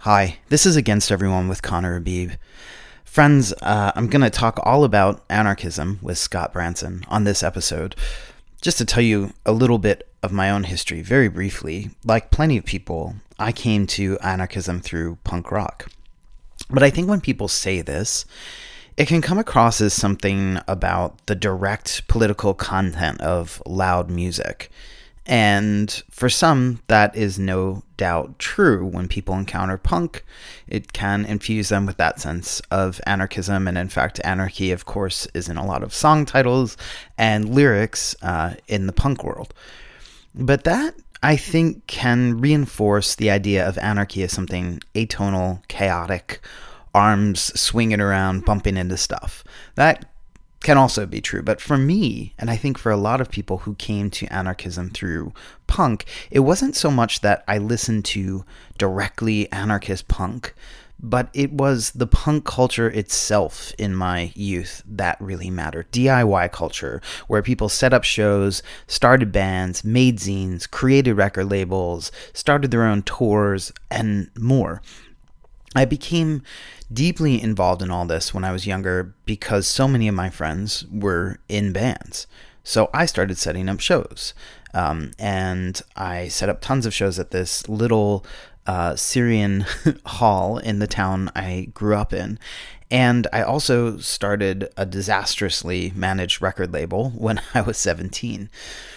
Hi, this is Against Everyone with Connor Abib. Friends, I'm going to talk all about anarchism with Scott Branson on this episode. Just to tell you a little bit of my own history, very briefly, like plenty of people, I came to anarchism through punk rock. But I think when people say this, it can come across as something about the direct political content of loud music. And for some, that is no doubt true. When people encounter punk, it can infuse them with that sense of anarchism. And in fact, anarchy, of course, is in a lot of song titles and lyrics in the punk world. But that, I think, can reinforce the idea of anarchy as something atonal, chaotic, arms swinging around, bumping into stuff. That can also be true. But for me, and I think for a lot of people who came to anarchism through punk, it wasn't so much that I listened to directly anarchist punk, but it was the punk culture itself in my youth that really mattered. DIY culture, where people set up shows, started bands, made zines, created record labels, started their own tours, and more. I became deeply involved in all this when I was younger because so many of my friends were in bands. So I started setting up shows. And I set up tons of shows at this little Syrian hall in the town I grew up in. And I also started a disastrously managed record label when I was 17.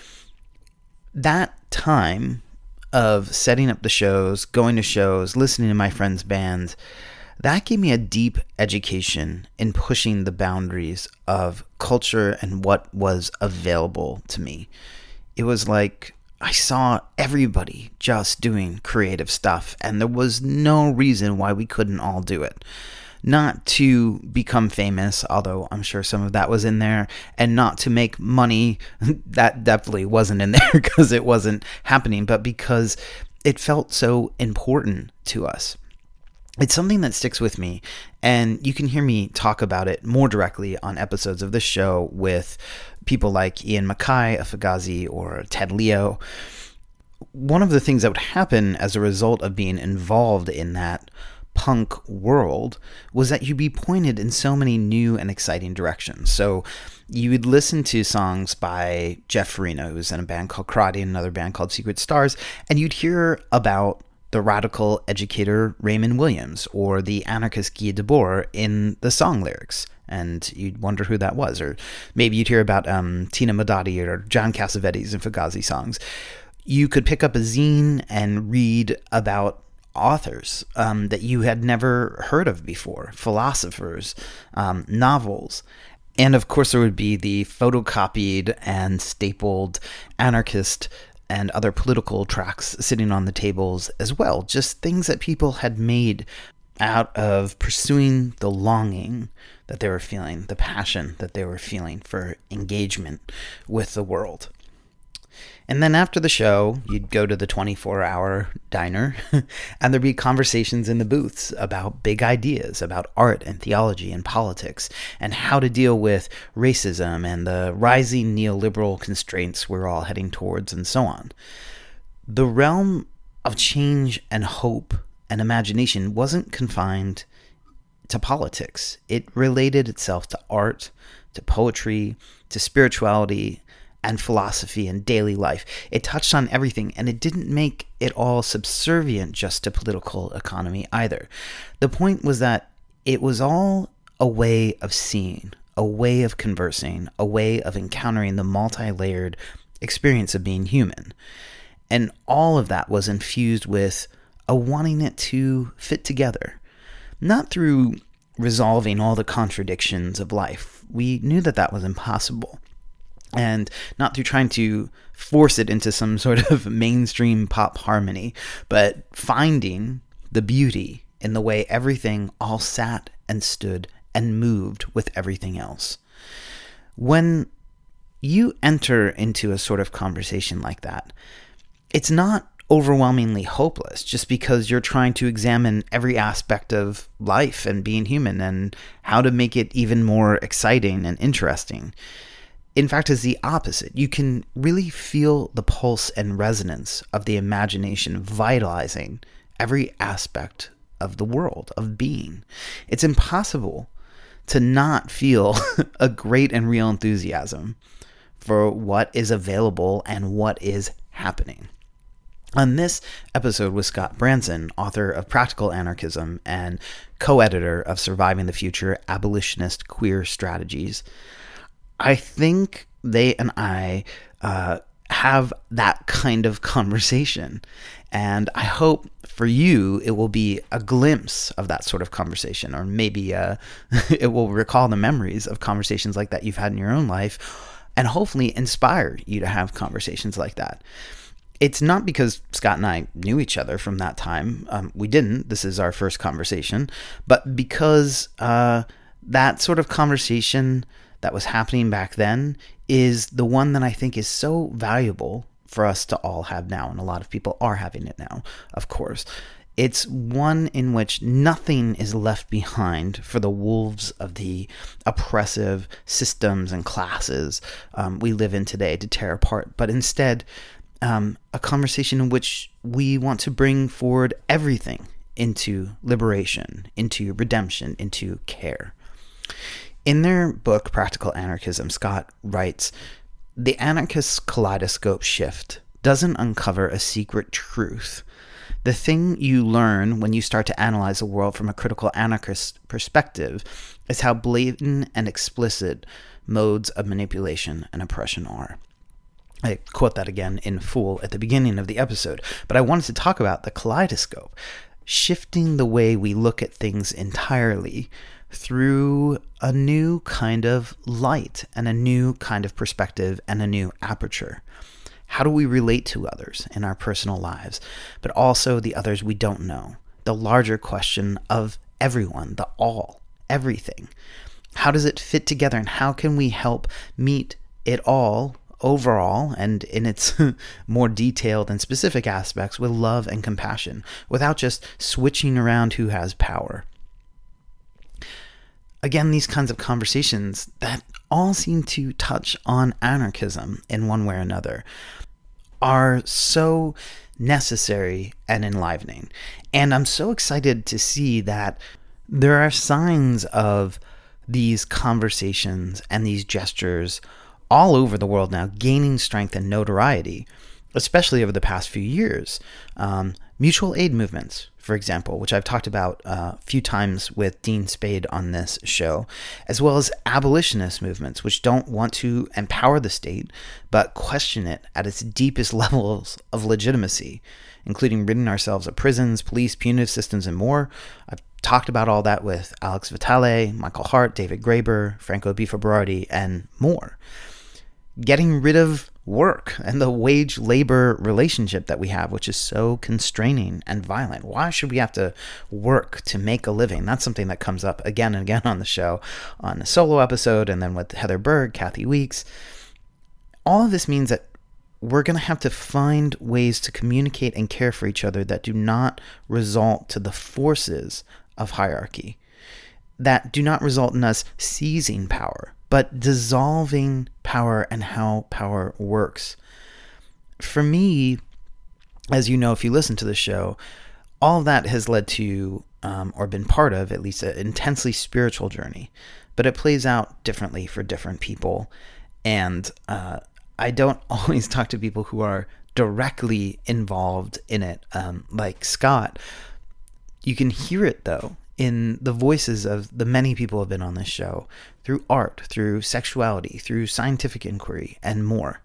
That time of setting up the shows, going to shows, listening to my friends' bands, that gave me a deep education in pushing the boundaries of culture and what was available to me. It was like I saw everybody just doing creative stuff, and there was no reason why we couldn't all do it. Not to become famous, although I'm sure some of that was in there, and not to make money, that definitely wasn't in there because it wasn't happening, but because it felt so important to us. It's something that sticks with me, and you can hear me talk about it more directly on episodes of this show with people like Ian MacKaye, Fugazi, or Ted Leo. One of the things that would happen as a result of being involved in that punk world was that you'd be pointed in so many new and exciting directions. So you would listen to songs by Jeff Farina, who's in a band called Karate and another band called Secret Stars, and you'd hear about the radical educator Raymond Williams or the anarchist Guy Debord in the song lyrics. And you'd wonder who that was. Or maybe you'd hear about Tina Modotti or John Cassavetes and Fugazi songs. You could pick up a zine and read about authors that you had never heard of before, philosophers, novels. And of course there would be the photocopied and stapled anarchist and other political tracts sitting on the tables as well. Just things that people had made out of pursuing the longing that they were feeling, the passion that they were feeling for engagement with the world. And then after the show, you'd go to the 24-hour diner, and there'd be conversations in the booths about big ideas, about art and theology and politics, and how to deal with racism and the rising neoliberal constraints we're all heading towards, and so on. The realm of change and hope and imagination wasn't confined to politics. It related itself to art, to poetry, to spirituality, and philosophy and daily life. It touched on everything, and it didn't make it all subservient just to political economy either. The point was that it was all a way of seeing, a way of conversing, a way of encountering the multi-layered experience of being human. And all of that was infused with a wanting it to fit together. Not through resolving all the contradictions of life. We knew that that was impossible. And not through trying to force it into some sort of mainstream pop harmony, but finding the beauty in the way everything all sat and stood and moved with everything else. When you enter into a sort of conversation like that, it's not overwhelmingly hopeless just because you're trying to examine every aspect of life and being human and how to make it even more exciting and interesting. In fact, it's the opposite. You can really feel the pulse and resonance of the imagination vitalizing every aspect of the world, of being. It's impossible to not feel a great and real enthusiasm for what is available and what is happening. On this episode with Scott Branson, author of Practical Anarchism and co-editor of Surviving the Future: Abolitionist Queer Strategies, I think they and I have that kind of conversation. And I hope for you it will be a glimpse of that sort of conversation, or maybe it will recall the memories of conversations like that you've had in your own life, and hopefully inspire you to have conversations like that. It's not because Scott and I knew each other from that time. We didn't. This is our first conversation. But because that sort of conversation that was happening back then is the one that I think is so valuable for us to all have now. And a lot of people are having it now, of course. It's one in which nothing is left behind for the wolves of the oppressive systems and classes we live in today to tear apart, but instead a conversation in which we want to bring forward everything into liberation, into redemption, into care. In their book, Practical Anarchism, Scott writes, "The anarchist's kaleidoscope shift doesn't uncover a secret truth. The thing you learn when you start to analyze the world from a critical anarchist perspective is how blatant and explicit modes of manipulation and oppression are." I quote that again in full at the beginning of the episode, but I wanted to talk about the kaleidoscope, shifting the way we look at things entirely through a new kind of light and a new kind of perspective and a new aperture. How do we relate to others in our personal lives, but also the others we don't know? The larger question of everyone, the all, everything. How does it fit together, and how can we help meet it all overall and in its more detailed and specific aspects with love and compassion without just switching around who has power? Again, these kinds of conversations that all seem to touch on anarchism in one way or another are so necessary and enlivening. And I'm so excited to see that there are signs of these conversations and these gestures all over the world now gaining strength and notoriety, especially over the past few years. Mutual aid movements, for example, which I've talked about a few times with Dean Spade on this show, as well as abolitionist movements, which don't want to empower the state, but question it at its deepest levels of legitimacy, including ridding ourselves of prisons, police, punitive systems, and more. I've talked about all that with Alex Vitale, Michael Hart, David Graeber, Franco Bifa-Berardi, and more. Getting rid of work and the wage labor relationship that we have, which is so constraining and violent. Why should we have to work to make a living? That's something that comes up again and again on the show, on a solo episode, and then with Heather Berg, Kathy Weeks. All of this means that we're going to have to find ways to communicate and care for each other that do not result to the forces of hierarchy, that do not result in us seizing power, but dissolving power and how power works. For me, as you know, if you listen to the show, all of that has led to, or been part of, at least an intensely spiritual journey, but it plays out differently for different people. And I don't always talk to people who are directly involved in it, like Scott. You can hear it, though, in the voices of the many people who have been on this show, through art, through sexuality, through scientific inquiry, and more.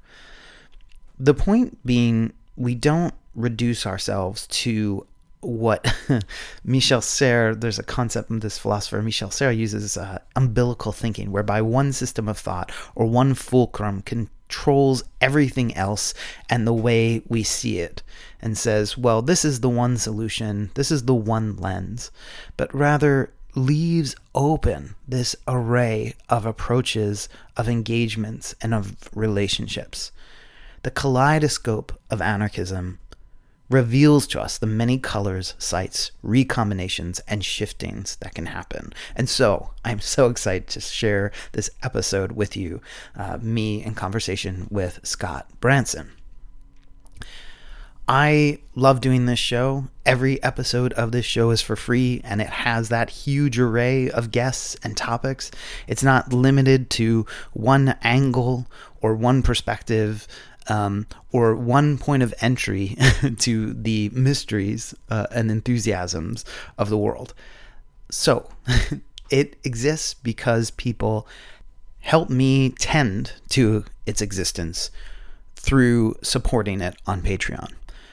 The point being, we don't reduce ourselves to what Michel Serres, there's a concept in this philosopher, Michel Serres uses umbilical thinking, whereby one system of thought or one fulcrum controls everything else and the way we see it, and says, well, this is the one solution, this is the one lens, but rather leaves open this array of approaches, of engagements, and of relationships. The kaleidoscope of anarchism reveals to us the many colors, sights, recombinations, and shiftings that can happen. And so I'm so excited to share this episode with you, me in conversation with Scott Branson. I love doing this show. Every episode of this show is for free, and it has that huge array of guests and topics. It's not limited to one angle or one perspective, or one point of entry to the mysteries and enthusiasms of the world. So it exists because people help me tend to its existence through supporting it on Patreon.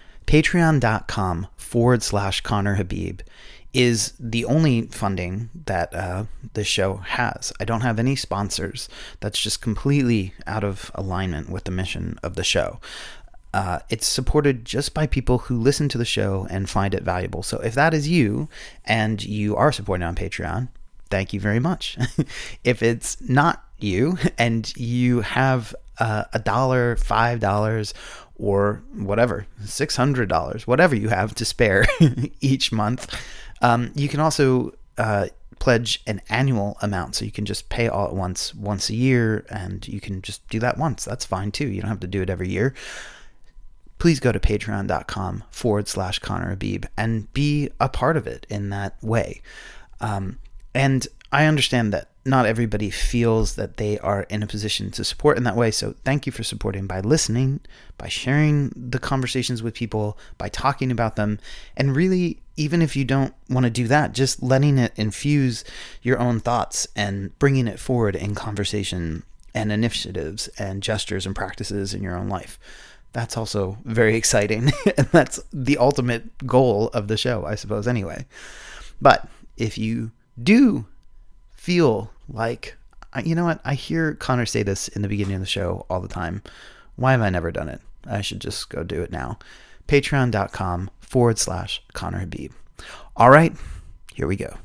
Patreon.com/Connor Habib is the only funding that this show has. I don't have any sponsors. That's just completely out of alignment with the mission of the show. It's supported just by people who listen to the show and find it valuable. So if that is you and you are supporting on Patreon, thank you very much. If it's not you and you have $1, $5, or whatever, $600, whatever you have to spare each month, you can also pledge an annual amount. So you can just pay all at once a year, and you can just do that once. That's fine too. You don't have to do it every year. Please go to patreon.com/Connor Habib and be a part of it in that way. And I understand that not everybody feels that they are in a position to support in that way. So thank you for supporting by listening, by sharing the conversations with people, by talking about them. And really, even if you don't want to do that, just letting it infuse your own thoughts and bringing it forward in conversation and initiatives and gestures and practices in your own life. That's also very exciting. And that's the ultimate goal of the show, I suppose, anyway. But if you do feel like, you know what, I hear Connor say this in the beginning of the show all the time. Why have I never done it? I should just go do it now. Patreon.com/Connor Habib. All right, here we go.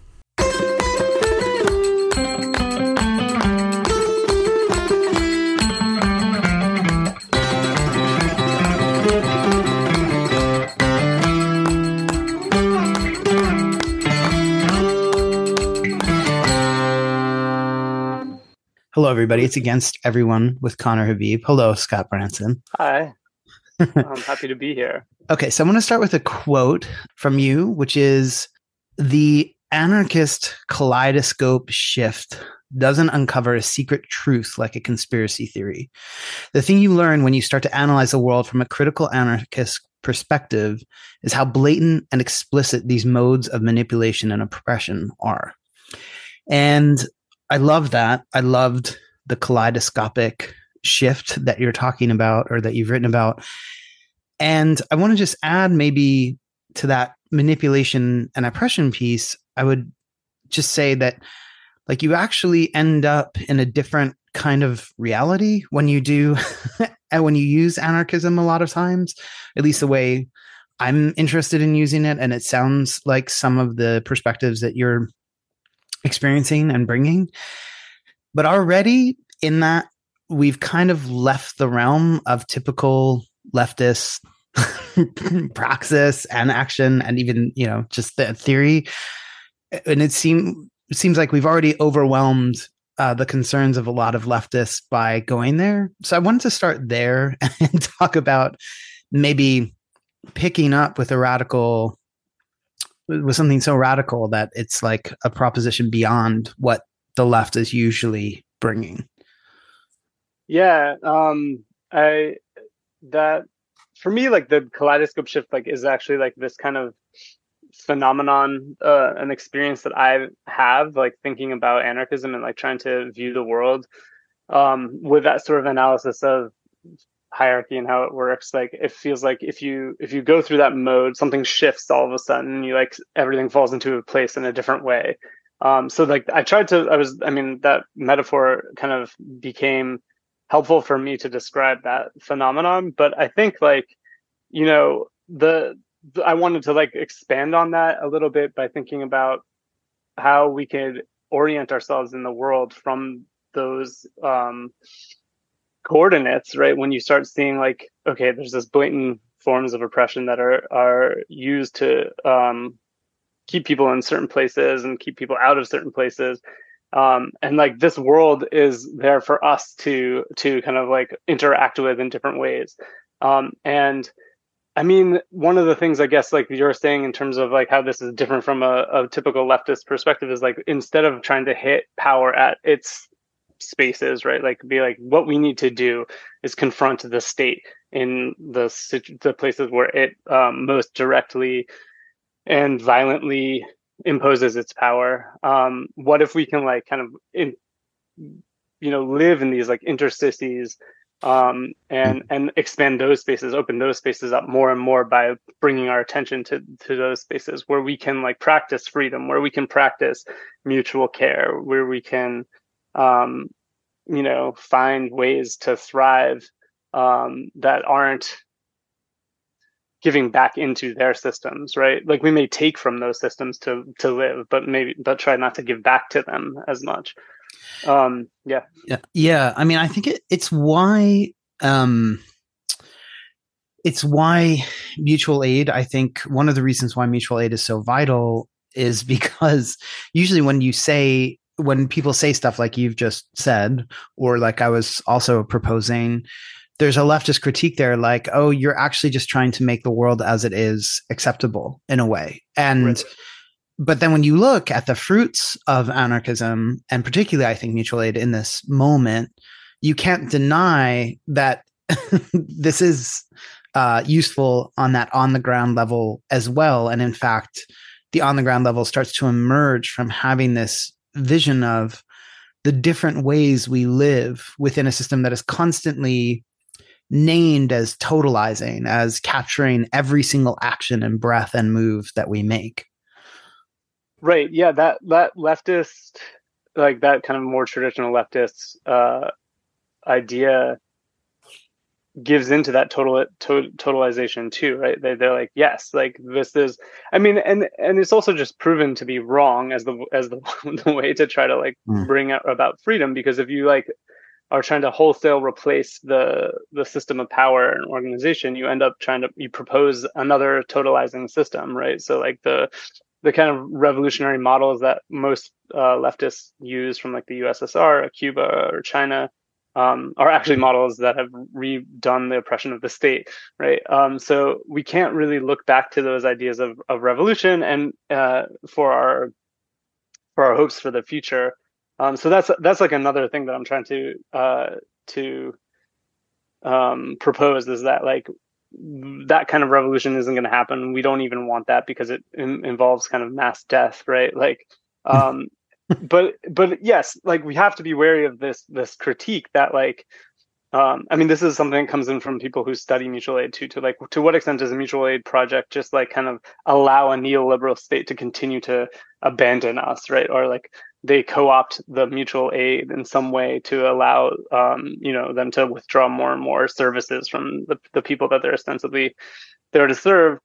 Hello, everybody. It's Against Everyone with Connor Habib. Hello, Scott Branson. Hi. I'm happy to be here. Okay, so I'm going to start with a quote from you, which is, "The anarchist kaleidoscope shift doesn't uncover a secret truth like a conspiracy theory. The thing you learn when you start to analyze the world from a critical anarchist perspective is how blatant and explicit these modes of manipulation and oppression are." And I love that. I loved the kaleidoscopic shift that you're talking about, or that you've written about. And I want to just add maybe to that manipulation and oppression piece. I would just say that, like, you actually end up in a different kind of reality when you do, and when you use anarchism a lot of times, at least the way I'm interested in using it. And it sounds like some of the perspectives that you're experiencing and bringing. But already in that, we've kind of left the realm of typical leftist praxis and action, and even, just the theory. And it seems like we've already overwhelmed the concerns of a lot of leftists by going there. So I wanted to start there and talk about maybe picking up with something so radical that it's like a proposition beyond what the left is usually bringing. Yeah. That for me, like, the kaleidoscope shift, like, is actually like this kind of phenomenon, an experience that I have, like, thinking about anarchism and like trying to view the world with that sort of analysis of hierarchy and how it works. Like, it feels like if you go through that mode, something shifts all of a sudden, and everything falls into a place in a different way. So like that metaphor kind of became helpful for me to describe that phenomenon. But I think, like, I wanted to like expand on that a little bit by thinking about how we could orient ourselves in the world from those coordinates, right? When you start seeing, like, okay, there's this blatant forms of oppression that are used to keep people in certain places and keep people out of certain places, and like this world is there for us to kind of like interact with in different ways, and I mean, one of the things I guess like you're saying in terms of like how this is different from a typical leftist perspective is like instead of trying to hit power at its spaces, right? Like be like what we need to do is confront the state in the places where it most directly and violently imposes its power. What if we can like kind of live in these like interstices and expand those spaces, open those spaces up more and more by bringing our attention to those spaces where we can like practice freedom, where we can practice mutual care, where we can find ways to thrive that aren't giving back into their systems, right? Like we may take from those systems to live, but try not to give back to them as much. Yeah. Yeah. I mean, I think um, it's why mutual aid, I think one of the reasons why mutual aid is so vital is because usually when people say stuff like you've just said, or like I was also proposing, there's a leftist critique there, like, oh, you're actually just trying to make the world as it is acceptable in a way. And Right. but then when you look at the fruits of anarchism, and particularly I think mutual aid in this moment, you can't deny that this is useful on that on the ground level as well. And in fact, the on the ground level starts to emerge from having this vision of the different ways we live within a system that is constantly named as totalizing, as capturing every single action and breath and move that we make. Right. Yeah. That leftist, like that kind of more traditional leftist idea gives into that totalization too, right? They're like, yes, like this is. I mean, and it's also just proven to be wrong as the way to try to like bring about freedom, because if you like are trying to wholesale replace the system of power and organization, you end up you propose another totalizing system, right? So like the kind of revolutionary models that most leftists use from like the USSR, or Cuba, or China are actually models that have redone the oppression of the state, right? So we can't really look back to those ideas of revolution and for our hopes for the future. So that's like another thing that I'm trying to propose, is that like that kind of revolution isn't going to happen. We don't even want that because it involves kind of mass death, right? Like, but yes, like we have to be wary of this critique that like, I mean, this is something that comes in from people who study mutual aid too. To like, to what extent does a mutual aid project just like kind of allow a neoliberal state to continue to abandon us, right? Or like they co-opt the mutual aid in some way to allow them to withdraw more and more services from the people that they're ostensibly there to serve.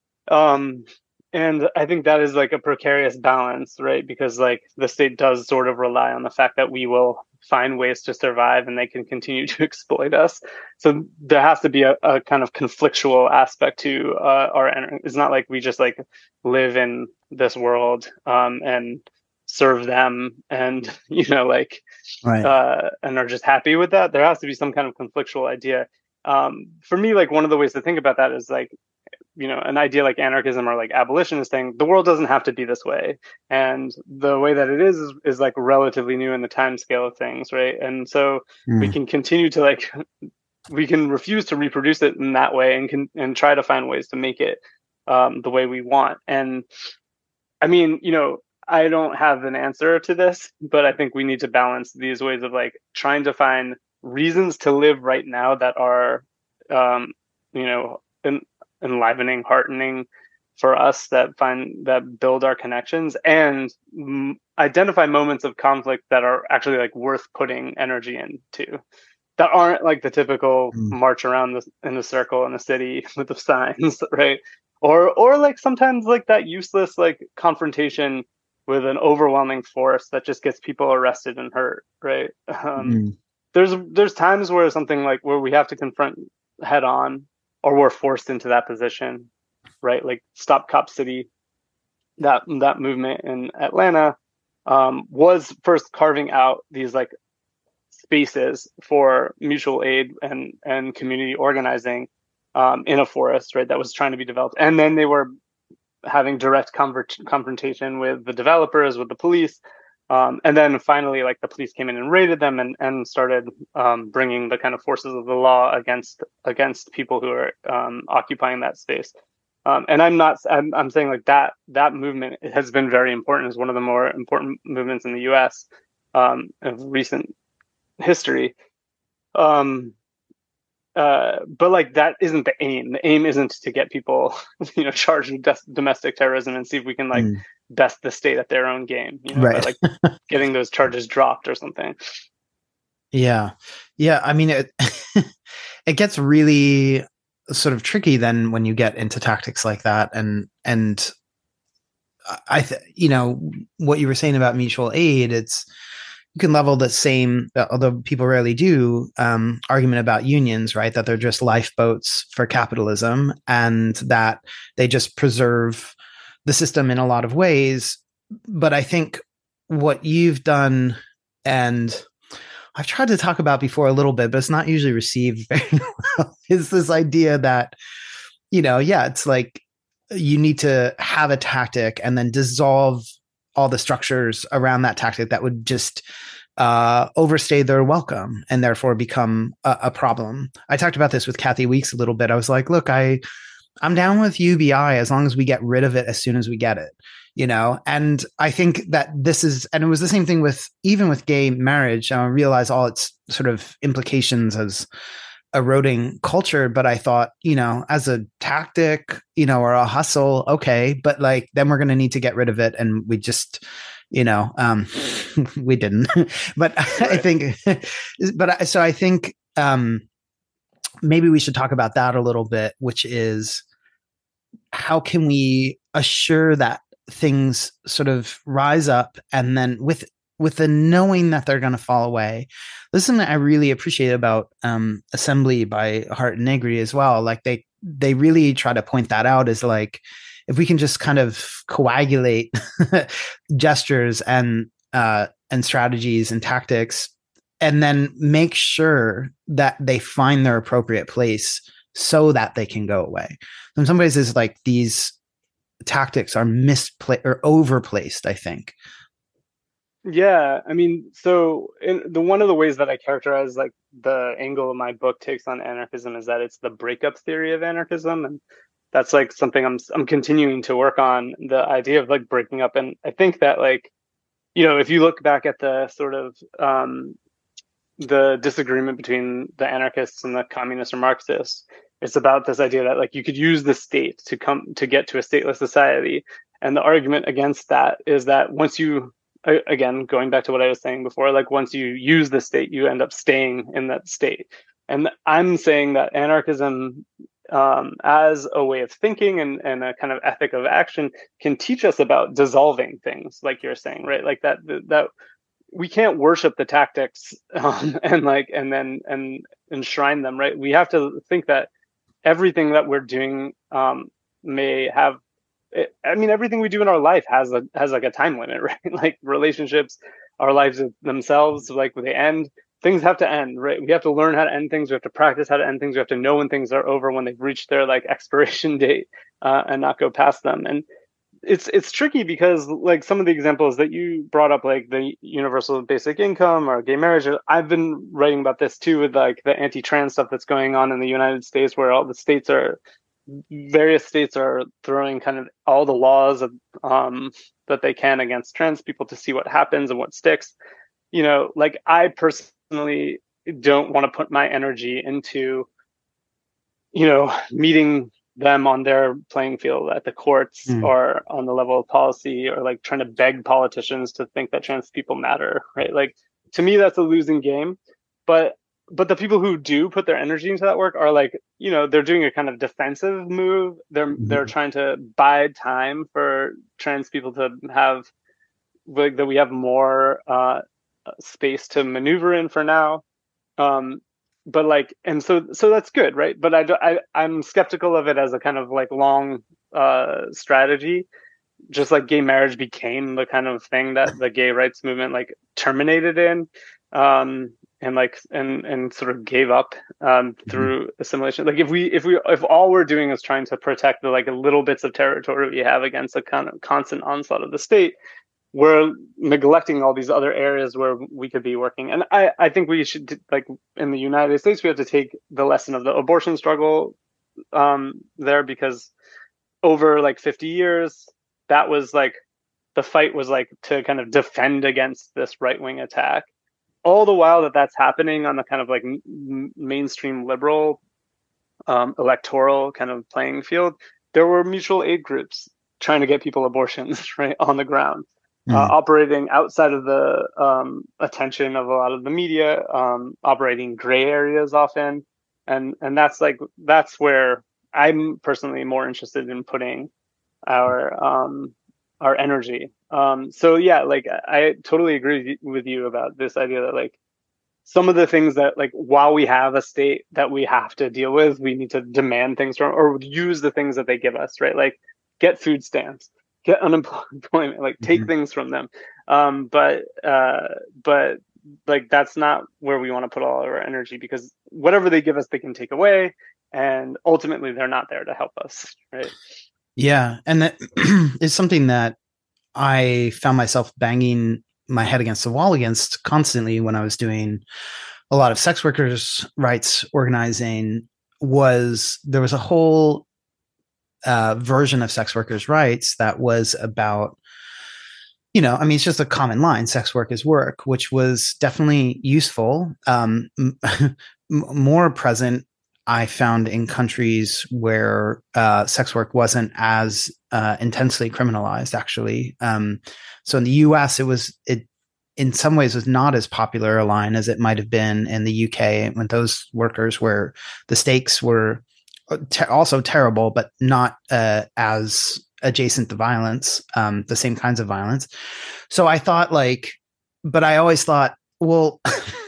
And I think that is like a precarious balance, right? Because like the state does sort of rely on the fact that we will find ways to survive and they can continue to exploit us. So there has to be a kind of conflictual aspect to our energy. It's not like we just like live in this world and serve them and like Right. and are just happy with that. There has to be some kind of conflictual idea. For me, like one of the ways to think about that is like, an idea like anarchism or like abolition is saying the world doesn't have to be this way, and the way that it is like relatively new in the time scale of things, right? And so we can continue to like we can refuse to reproduce it in that way and try to find ways to make it the way we want. And I mean, I don't have an answer to this, but I think we need to balance these ways of like trying to find reasons to live right now that are you know enlivening, heartening for us, that build our connections, and identify moments of conflict that are actually like worth putting energy into, that aren't like the typical march around in a circle in a city with the signs, right? Or like sometimes like that useless like confrontation with an overwhelming force that just gets people arrested and hurt, right? There's times where something like where we have to confront head on, or we're forced into that position, right? Like Stop Cop City, that movement in Atlanta was first carving out these like spaces for mutual aid and community organizing in a forest, right, that was trying to be developed, and then they were having direct confrontation with the developers, with the police. And then finally, like the police came in and raided them and started bringing the kind of forces of the law against people who are occupying that space. And I'm saying like that movement has been very important. Is one of the more important movements in the U.S. Of recent history. Um, but like that isn't the aim. The aim isn't to get people, charged with domestic terrorism and see if we can like Mm. best the state at their own game, by Right. like getting those charges dropped or something. Yeah. Yeah. I mean, it, it gets really sort of tricky then when you get into tactics like that. And what you were saying about mutual aid, you can level the same, although people rarely do, argument about unions, right? That they're just lifeboats for capitalism and that they just preserve the system in a lot of ways. But I think what you've done, and I've tried to talk about before a little bit, but it's not usually received very well, is this idea that, it's like you need to have a tactic and then dissolve all the structures around that tactic that would just overstay their welcome and therefore become a problem. I talked about this with Kathy Weeks a little bit. I was like, look, I'm down with UBI as long as we get rid of it as soon as we get it, and I think that and it was the same thing even with gay marriage. I realize all its sort of implications as eroding culture, but I thought, as a tactic, or a hustle, okay, but like then we're going to need to get rid of it, and we just, we didn't. But right. I think maybe we should talk about that a little bit, which is how can we assure that things sort of rise up, and then with the knowing that they're going to fall away. This is something I really appreciate about Assembly by Hardt and Negri as well. Like they really try to point that out as like, if we can just kind of coagulate gestures and strategies and tactics, and then make sure that they find their appropriate place so that they can go away. In some ways, it's like these tactics are misplaced or overplaced, I think. Yeah, I mean, so one of the ways that I characterize like the angle my book takes on anarchism is that it's the breakup theory of anarchism, and that's like something I'm continuing to work on, the idea of like breaking up. And I think that like, if you look back at the sort of the disagreement between the anarchists and the communists or Marxists, it's about this idea that like you could use the state to get to a stateless society. And the argument against that is that once you, again, going back to what I was saying before, like once you use the state, you end up staying in that state. And I'm saying that anarchism, as a way of thinking and a kind of ethic of action, can teach us about dissolving things, like you're saying, right? Like that we can't worship the tactics and then enshrine them, right? We have to think that everything that we're doing may have. I mean, everything we do in our life has like a time limit, right? Like relationships, our lives themselves, like they end. Things have to end, right? We have to learn how to end things. We have to practice how to end things. We have to know when things are over, when they've reached their like expiration date, and not go past them. And it's tricky because like some of the examples that you brought up, like the universal basic income or gay marriage, I've been writing about this too, with like the anti-trans stuff that's going on in the United States, where various states are throwing kind of all the laws of, that they can against trans people to see what happens and what sticks. Like I personally don't want to put my energy into, meeting them on their playing field at the courts or on the level of policy, or like trying to beg politicians to think that trans people matter, right? Like to me, that's a losing game. But the people who do put their energy into that work are like, they're doing a kind of defensive move. They're trying to bide time for trans people to have, like, that we have more space to maneuver in for now. But like, and so that's good, right? But I'm skeptical of it as a kind of like long strategy. Just like gay marriage became the kind of thing that the gay rights movement like terminated in. and sort of gave up Mhm. through assimilation. Like if all we're doing is trying to protect the like little bits of territory we have against a kind of constant onslaught of the state, we're neglecting all these other areas where we could be working. And I think we should, like in the United States, we have to take the lesson of the abortion struggle there, because over like 50 years, that was like the fight was like to kind of defend against this right wing attack. All the while that that's happening on the kind of like mainstream liberal electoral kind of playing field, there were mutual aid groups trying to get people abortions right on the ground, Mm. operating outside of the attention of a lot of the media, operating gray areas often, and that's where I'm personally more interested in putting our our energy. So yeah, like I totally agree with you about this idea that like some of the things that like while we have a state that we have to deal with, we need to demand things from or use the things that they give us, right? Like get food stamps, get unemployment, like take Mhm. things from them. But like that's not where we want to put all of our energy, because whatever they give us, they can take away, and ultimately they're not there to help us, right? Yeah, and that is something that I found myself banging my head against the wall against constantly when I was doing a lot of sex workers' rights organizing. Was there was a whole version of sex workers' rights that was about, I mean, it's just a common line: sex work is work, which was definitely useful. More present, I found, in countries where sex work wasn't as intensely criminalized. Actually, so in the U.S., it in some ways was not as popular a line as it might have been in the UK, when those workers where the stakes were also terrible, but not as adjacent to violence, the same kinds of violence. So I thought, like, but I always thought, well,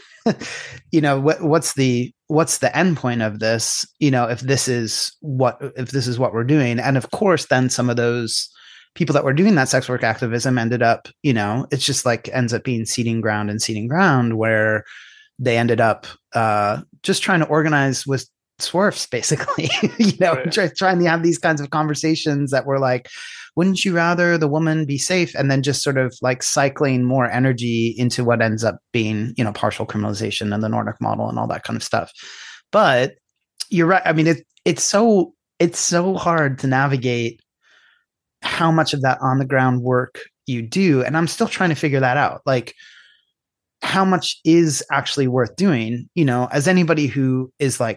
what's the end point of this? If this is what we're doing, and of course, then some of those people that were doing that sex work activism ended up, it's just like ends up being seeding ground where they ended up just trying to organize with swerfs, basically, Right. trying to have these kinds of conversations that were like, wouldn't you rather the woman be safe? And then just sort of like cycling more energy into what ends up being, partial criminalization and the Nordic model and all that kind of stuff. But you're right. I mean, it's so hard to navigate how much of that on the ground work you do. And I'm still trying to figure that out. Like, how much is actually worth doing, as anybody who is like,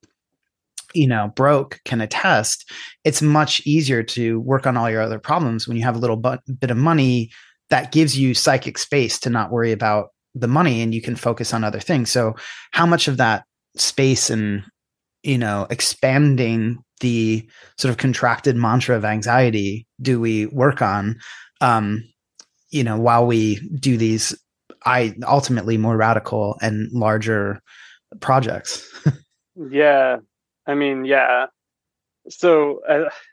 broke can attest. It's much easier to work on all your other problems when you have a little bit of money that gives you psychic space to not worry about the money, and you can focus on other things. So how much of that space and, expanding the sort of contracted mantra of anxiety do we work on, um, while we do these ultimately more radical and larger projects? Yeah. I mean, yeah. So,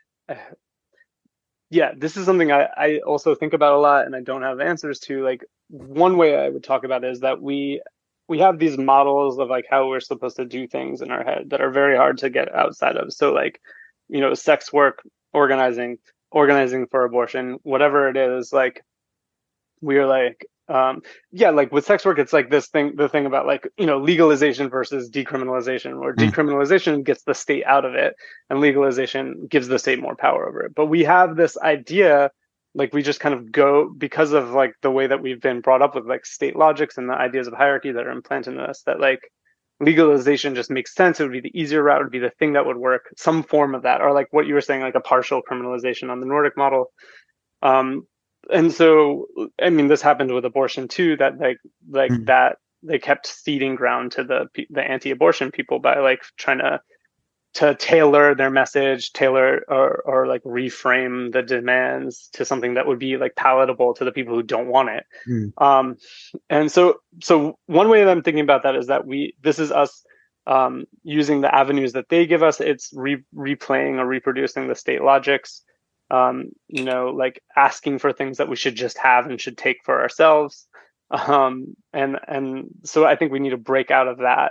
yeah, this is something I also think about a lot and I don't have answers to. Like, one way I would talk about it is that we have these models of like how we're supposed to do things in our head that are very hard to get outside of. So, like, sex work, organizing for abortion, whatever it is, like we are like yeah, like with sex work, it's like the thing about like legalization versus decriminalization, where Mm. decriminalization gets the state out of it and legalization gives the state more power over it. But we have this idea, like we just kind of go because of like the way that we've been brought up with like state logics and the ideas of hierarchy that are implanted in us, that like legalization just makes sense. It would be the easier route, it would be the thing that would work, some form of that, or like what you were saying, like a partial criminalization on the Nordic model. um, and so, I mean, this happened with abortion too. That Mm. that they kept ceding ground to the anti-abortion people by like trying to tailor their message, tailor or like reframe the demands to something that would be like palatable to the people who don't want it. Mm. Um, and so one way that I'm thinking about that is that this is us using the avenues that they give us. It's replaying or reproducing the state logics, like asking for things that we should just have and should take for ourselves. And so I think we need to break out of that.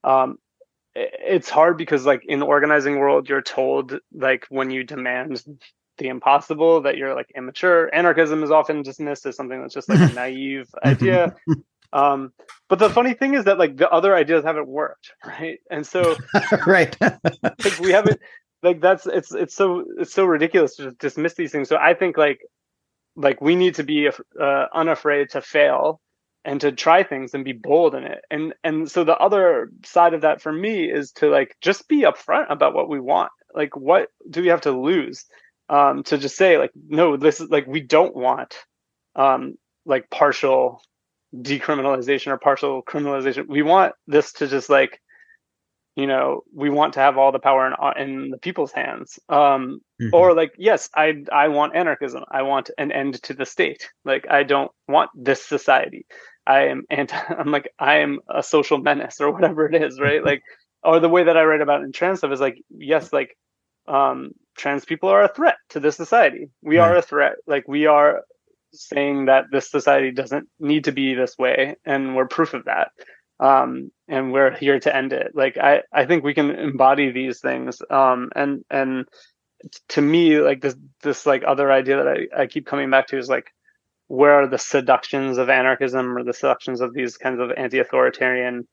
It's hard because like in the organizing world, you're told like when you demand the impossible that you're like immature. Anarchism is often dismissed as something that's just like a naive idea. Um, but the funny thing is that like the other ideas haven't worked, right? And so Right. like we haven't like that's it's so ridiculous to just dismiss these things. So I think like we need to be unafraid to fail and to try things and be bold in it. And so the other side of that for me is to like just be upfront about what we want. Like what do we have to lose? To just say like no, this is like we don't want like partial decriminalization or partial criminalization. We want this to just like, you know, we want to have all the power in the people's hands. Or like, yes, I want anarchism. I want an end to the state. Like, I don't want this society. I'm like, I am a social menace or whatever it is, right? Like, or the way that I write about it in trans stuff is like, yes, like, trans people are a threat to this society. We Right. are a threat. Like, we are saying that this society doesn't need to be this way, and we're proof of that. And we're here to end it. Like I think we can embody these things. And to me, like this like other idea that I keep coming back to is like, where are the seductions of anarchism or the seductions of these kinds of anti-authoritarian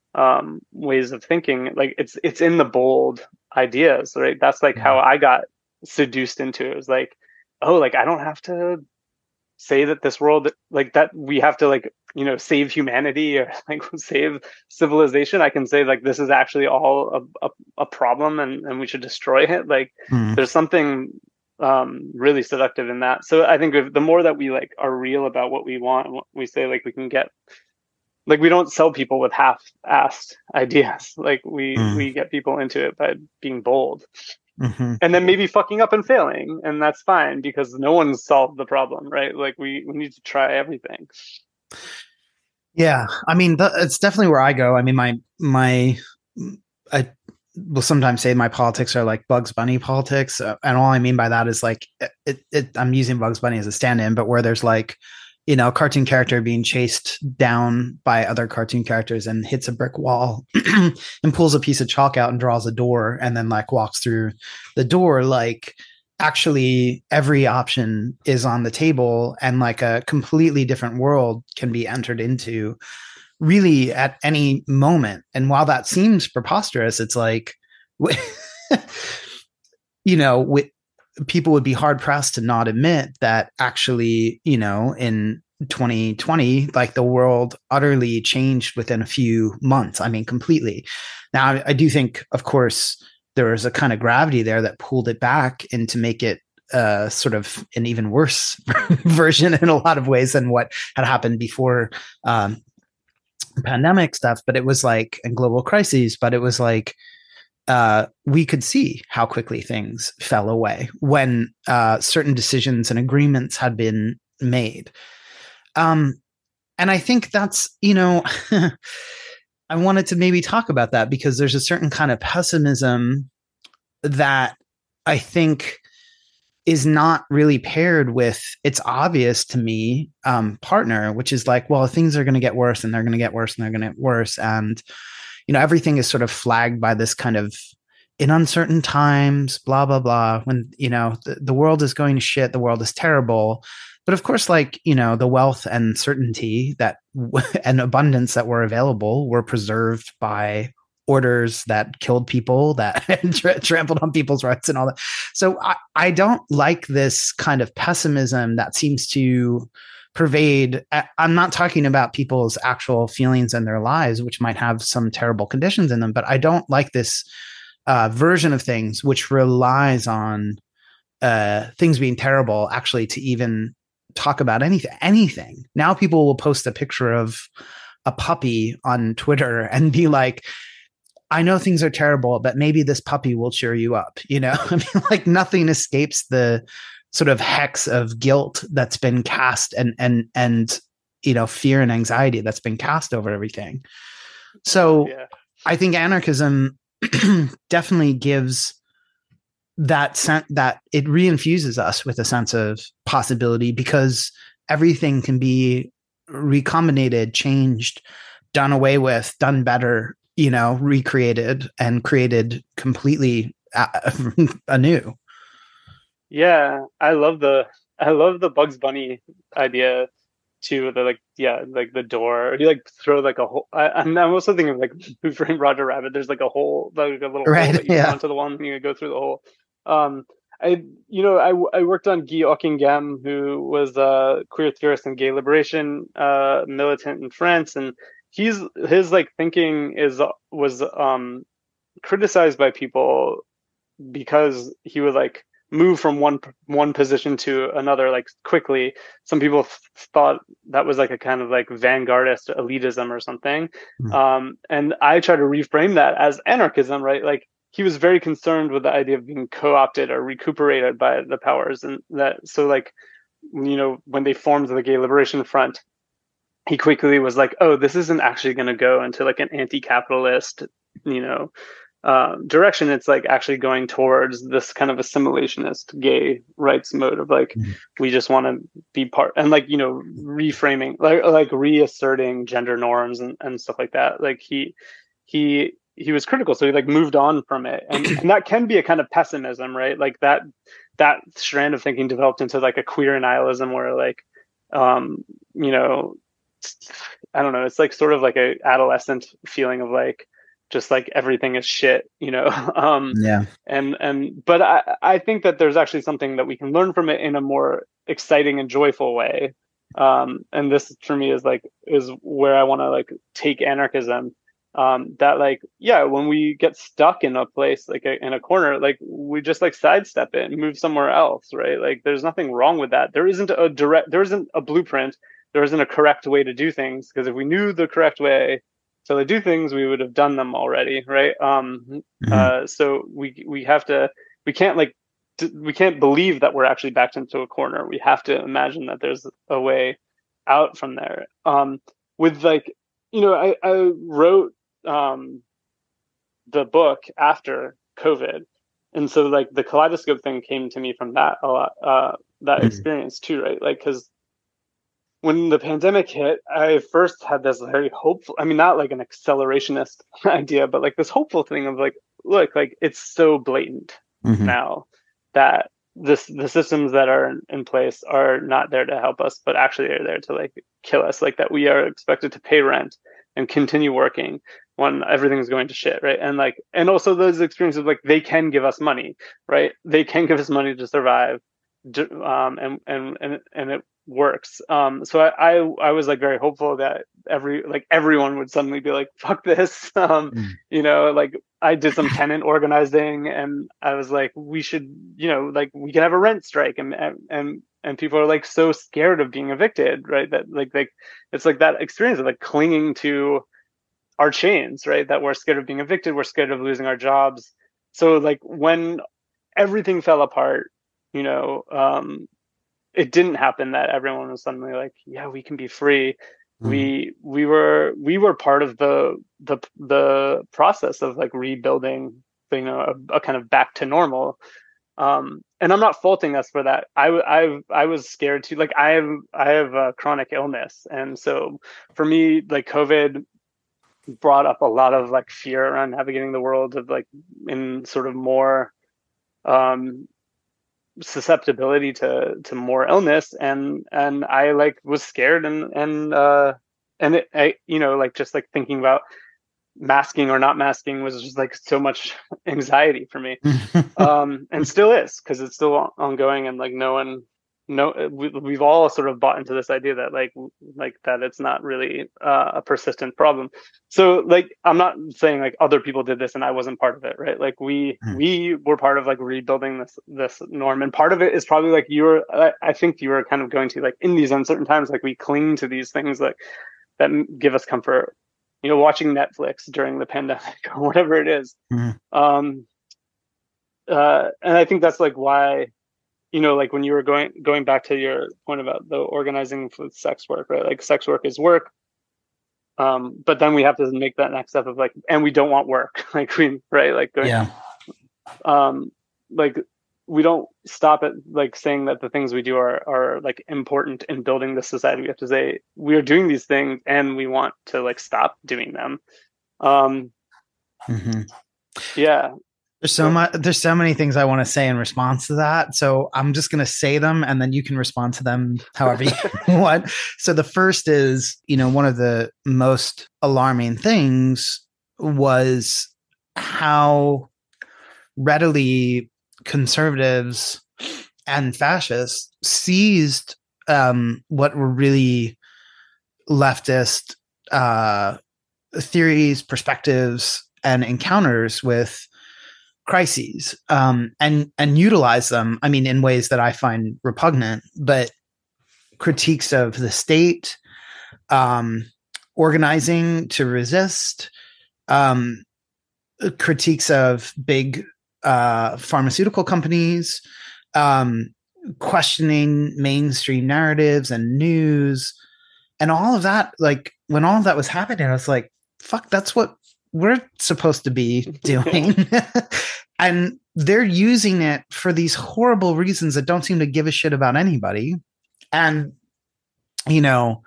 ways of thinking? Like it's in the bold ideas, right? That's like how I got seduced into it. It was like, oh, like I don't have to say that this world like that we have to like, you know, save humanity or like save civilization. I can say like this is actually all a problem, and we should destroy it. Like Mm. there's something really seductive in that. So I think if, the more that we like are real about what we want and what we say, like we can get like we don't sell people with half-assed ideas. Like we get people into it by being bold, Mm-hmm. and then maybe fucking up and failing, and that's fine because no one's solved the problem, right? Like we need to try everything. Yeah, I mean, it's definitely where I go. I mean, I will sometimes say my politics are like Bugs Bunny politics, and all I mean by that is like I'm using Bugs Bunny as a stand-in, but where there's like, you know, a cartoon character being chased down by other cartoon characters and hits a brick wall and pulls a piece of chalk out and draws a door and then like walks through the door. Like actually every option is on the table and like a completely different world can be entered into really at any moment. And while that seems preposterous, it's like, you know, people would be hard pressed to not admit that actually, you know, in 2020, like the world utterly changed within a few months. I mean, completely. Now, I do think, of course, there was a kind of gravity there that pulled it back and to make it sort of an even worse version in a lot of ways than what had happened before pandemic stuff. But it was like, and global crises, but it was like, we could see how quickly things fell away when certain decisions and agreements had been made. And I think that's, you know, I wanted to maybe talk about that because there's a certain kind of pessimism that I think is not really paired with it's obvious to me partner, which is like, well, things are going to get worse and they're going to get worse and they're going to get worse. And, you know, everything is sort of flagged by this kind of in uncertain times, blah, blah, blah. When, you know, the world is going to shit, the world is terrible. But of course, like, you know, the wealth and certainty that and abundance that were available were preserved by orders that killed people, that trampled on people's rights and all that. So I don't like this kind of pessimism that seems to pervade. I'm not talking about people's actual feelings and their lives, which might have some terrible conditions in them, but I don't like this version of things which relies on things being terrible actually to even talk about anything. Now people will post a picture of a puppy on Twitter and be like, I know things are terrible, but maybe this puppy will cheer you up. You know, I mean, like nothing escapes the sort of hex of guilt that's been cast and you know, fear and anxiety that's been cast over everything. So yeah. I think anarchism definitely gives that sense that it reinfuses us with a sense of possibility because everything can be recombinated, changed, done away with, done better, recreated and created completely anew. Yeah, I love the Bugs Bunny idea too. The like yeah, like the door. You like throw like a hole. I'm also thinking of like Who Framed Roger Rabbit. There's like a hole, like a little hole Right. that you throw Yeah. into the wall and you go through the hole. Um, I worked on Guy Ockinghem, who was a queer theorist and gay liberation militant in France, and his like thinking is was criticized by people because he would like move from one position to another like quickly. Some people thought that was like a kind of like vanguardist elitism or something. Mm. And I try to reframe that as anarchism, right? Like he was very concerned with the idea of being co-opted or recuperated by the powers, and that so like when they formed the Gay Liberation Front, he quickly was like, oh, this isn't actually going to go into like an anti-capitalist, you know, direction. It's like actually going towards this kind of assimilationist gay rights mode of like, Mm. we just want to be part, and like, reframing, like reasserting gender norms and stuff like that. Like he was critical, so he like moved on from it, and that can be a kind of pessimism, right? Like that strand of thinking developed into like a queer nihilism where like, um, you know, I don't know, it's like sort of like a adolescent feeling of like just like everything is shit, Yeah. but I think that there's actually something that we can learn from it in a more exciting and joyful way. And this for me is where I want to like take anarchism. That like, yeah, when we get stuck in a place like in a corner, like we just like sidestep it and move somewhere else, right? Like there's nothing wrong with that. There isn't a blueprint, there isn't a correct way to do things, because if we knew the correct way to do things, we would have done them already, right? Mm. So we have to, we can't like we can't believe that we're actually backed into a corner. We have to imagine that there's a way out from there. With like, I wrote the book after COVID, and so like the kaleidoscope thing came to me from that a lot, that Mm. experience too, right? Like because when the pandemic hit, I first had this very hopeful, I mean, not like an accelerationist idea, but like this hopeful thing of like, look, like it's so blatant Mhm. now that the systems that are in place are not there to help us, but actually are there to like kill us, like that we are expected to pay rent and continue working when everything's going to shit, right? And like, and also those experiences, like they can give us money, right? They can give us money to survive, and it works. So I was like very hopeful that everyone would suddenly be like, fuck this. Mm. Like I did some tenant organizing, and I was like, we should, like we can have a rent strike, and people are like so scared of being evicted, right? That like it's like that experience of like clinging to our chains, right? That we're scared of being evicted, we're scared of losing our jobs. So like when everything fell apart, you know, it didn't happen that everyone was suddenly like, yeah, we can be free. Mm. We were part of the process of like rebuilding, a kind of back to normal. And I'm not faulting us for that. I was scared too. Like I have a chronic illness, and so for me, like COVID brought up a lot of like fear around navigating the world of like in sort of more um susceptibility to more illness, and I like was scared, and like just like thinking about masking or not masking was just like so much anxiety for me, and still is, because it's still ongoing, and like no one, no we've all sort of bought into this idea that like that it's not really a persistent problem. So like I'm not saying like other people did this and I wasn't part of it, right? Like Mm. we were part of like rebuilding this norm, and part of it is probably like I think you were kind of going to like in these uncertain times, like we cling to these things like that give us comfort, watching Netflix during the pandemic or whatever it is. Mm. um and I think that's like why, like when you were going back to your point about the organizing with sex work, right? Like sex work is work. But then we have to make that next step of like, and we don't want work, like we, right? Like going, Yeah. um, like we don't stop at like saying that the things we do are like important in building the society. We have to say we are doing these things and we want to like stop doing them. Um, Mm-hmm. yeah. There's so So much. There's so many things I want to say in response to that. So I'm just going to say them, and then you can respond to them however you want. So the first is, one of the most alarming things was how readily conservatives and fascists seized what were really leftist theories, perspectives, and encounters with crises, and utilize them. I mean, in ways that I find repugnant, but critiques of the state, um, organizing to resist, um, critiques of big pharmaceutical companies, um, questioning mainstream narratives and news, and all of that. Like when all of that was happening, I was like, "Fuck, that's what we're supposed to be doing." And they're using it for these horrible reasons that don't seem to give a shit about anybody. And, you know,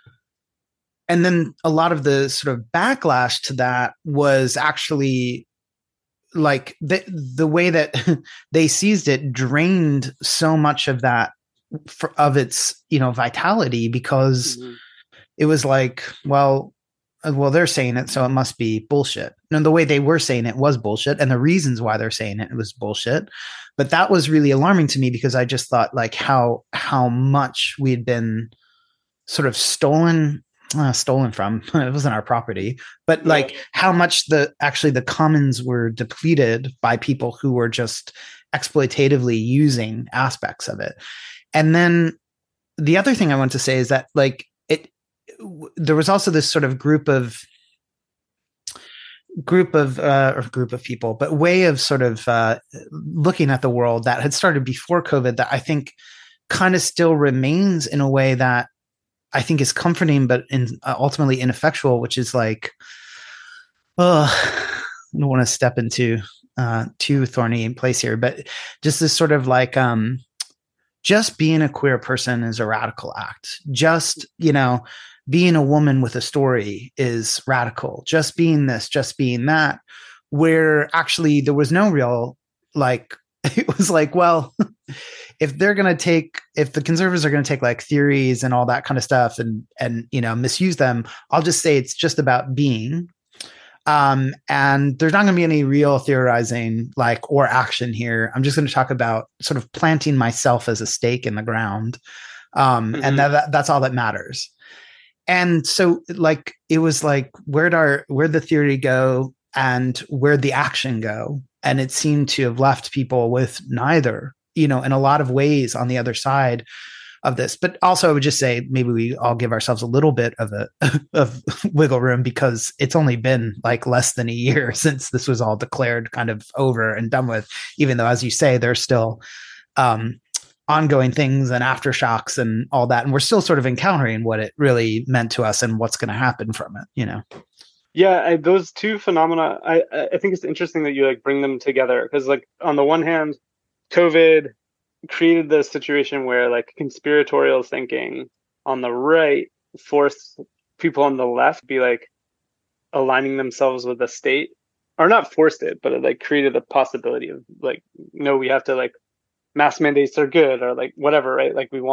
and then a lot of the sort of backlash to that was actually like the way that they seized it drained so much of that of its, vitality, because mm-hmm. it was like, well, they're saying it, so it must be bullshit. No, the way they were saying it was bullshit, and the reasons why they're saying it was bullshit. But that was really alarming to me, because I just thought like how much we had been sort of stolen from. It wasn't our property, but like how much the commons were depleted by people who were just exploitatively using aspects of it. And then the other thing I want to say is that like there was also this sort of group of people, but way of sort of looking at the world that had started before COVID that I think kind of still remains in a way that I think is comforting, but ultimately ineffectual, which is like, I don't want to step into too thorny in place here, but just this sort of like, just being a queer person is a radical act. Just, being a woman with a story is radical. Just being this, just being that, where actually there was no real, like, it was like, well, if the conservatives are going to take like theories and all that kind of stuff and misuse them, I'll just say it's just about being. And there's not going to be any real theorizing or action here. I'm just going to talk about sort of planting myself as a stake in the ground. Mm-hmm. And that's all that matters. And so like, it was like, where'd the theory go and where'd the action go? And it seemed to have left people with neither, in a lot of ways on the other side of this. But also I would just say maybe we all give ourselves a little bit of wiggle room, because it's only been like less than a year since this was all declared kind of over and done with, even though, as you say, there's still ongoing things and aftershocks and all that. And we're still sort of encountering what it really meant to us and what's going to happen from it, Yeah, those two phenomena, I think it's interesting that you like bring them together, because like on the one hand, COVID created this situation where like conspiratorial thinking on the right forced people on the left be like aligning themselves with the state, or not forced it, but it like created the possibility of like, no, we have to like mask mandates are good, or like whatever, right? Like we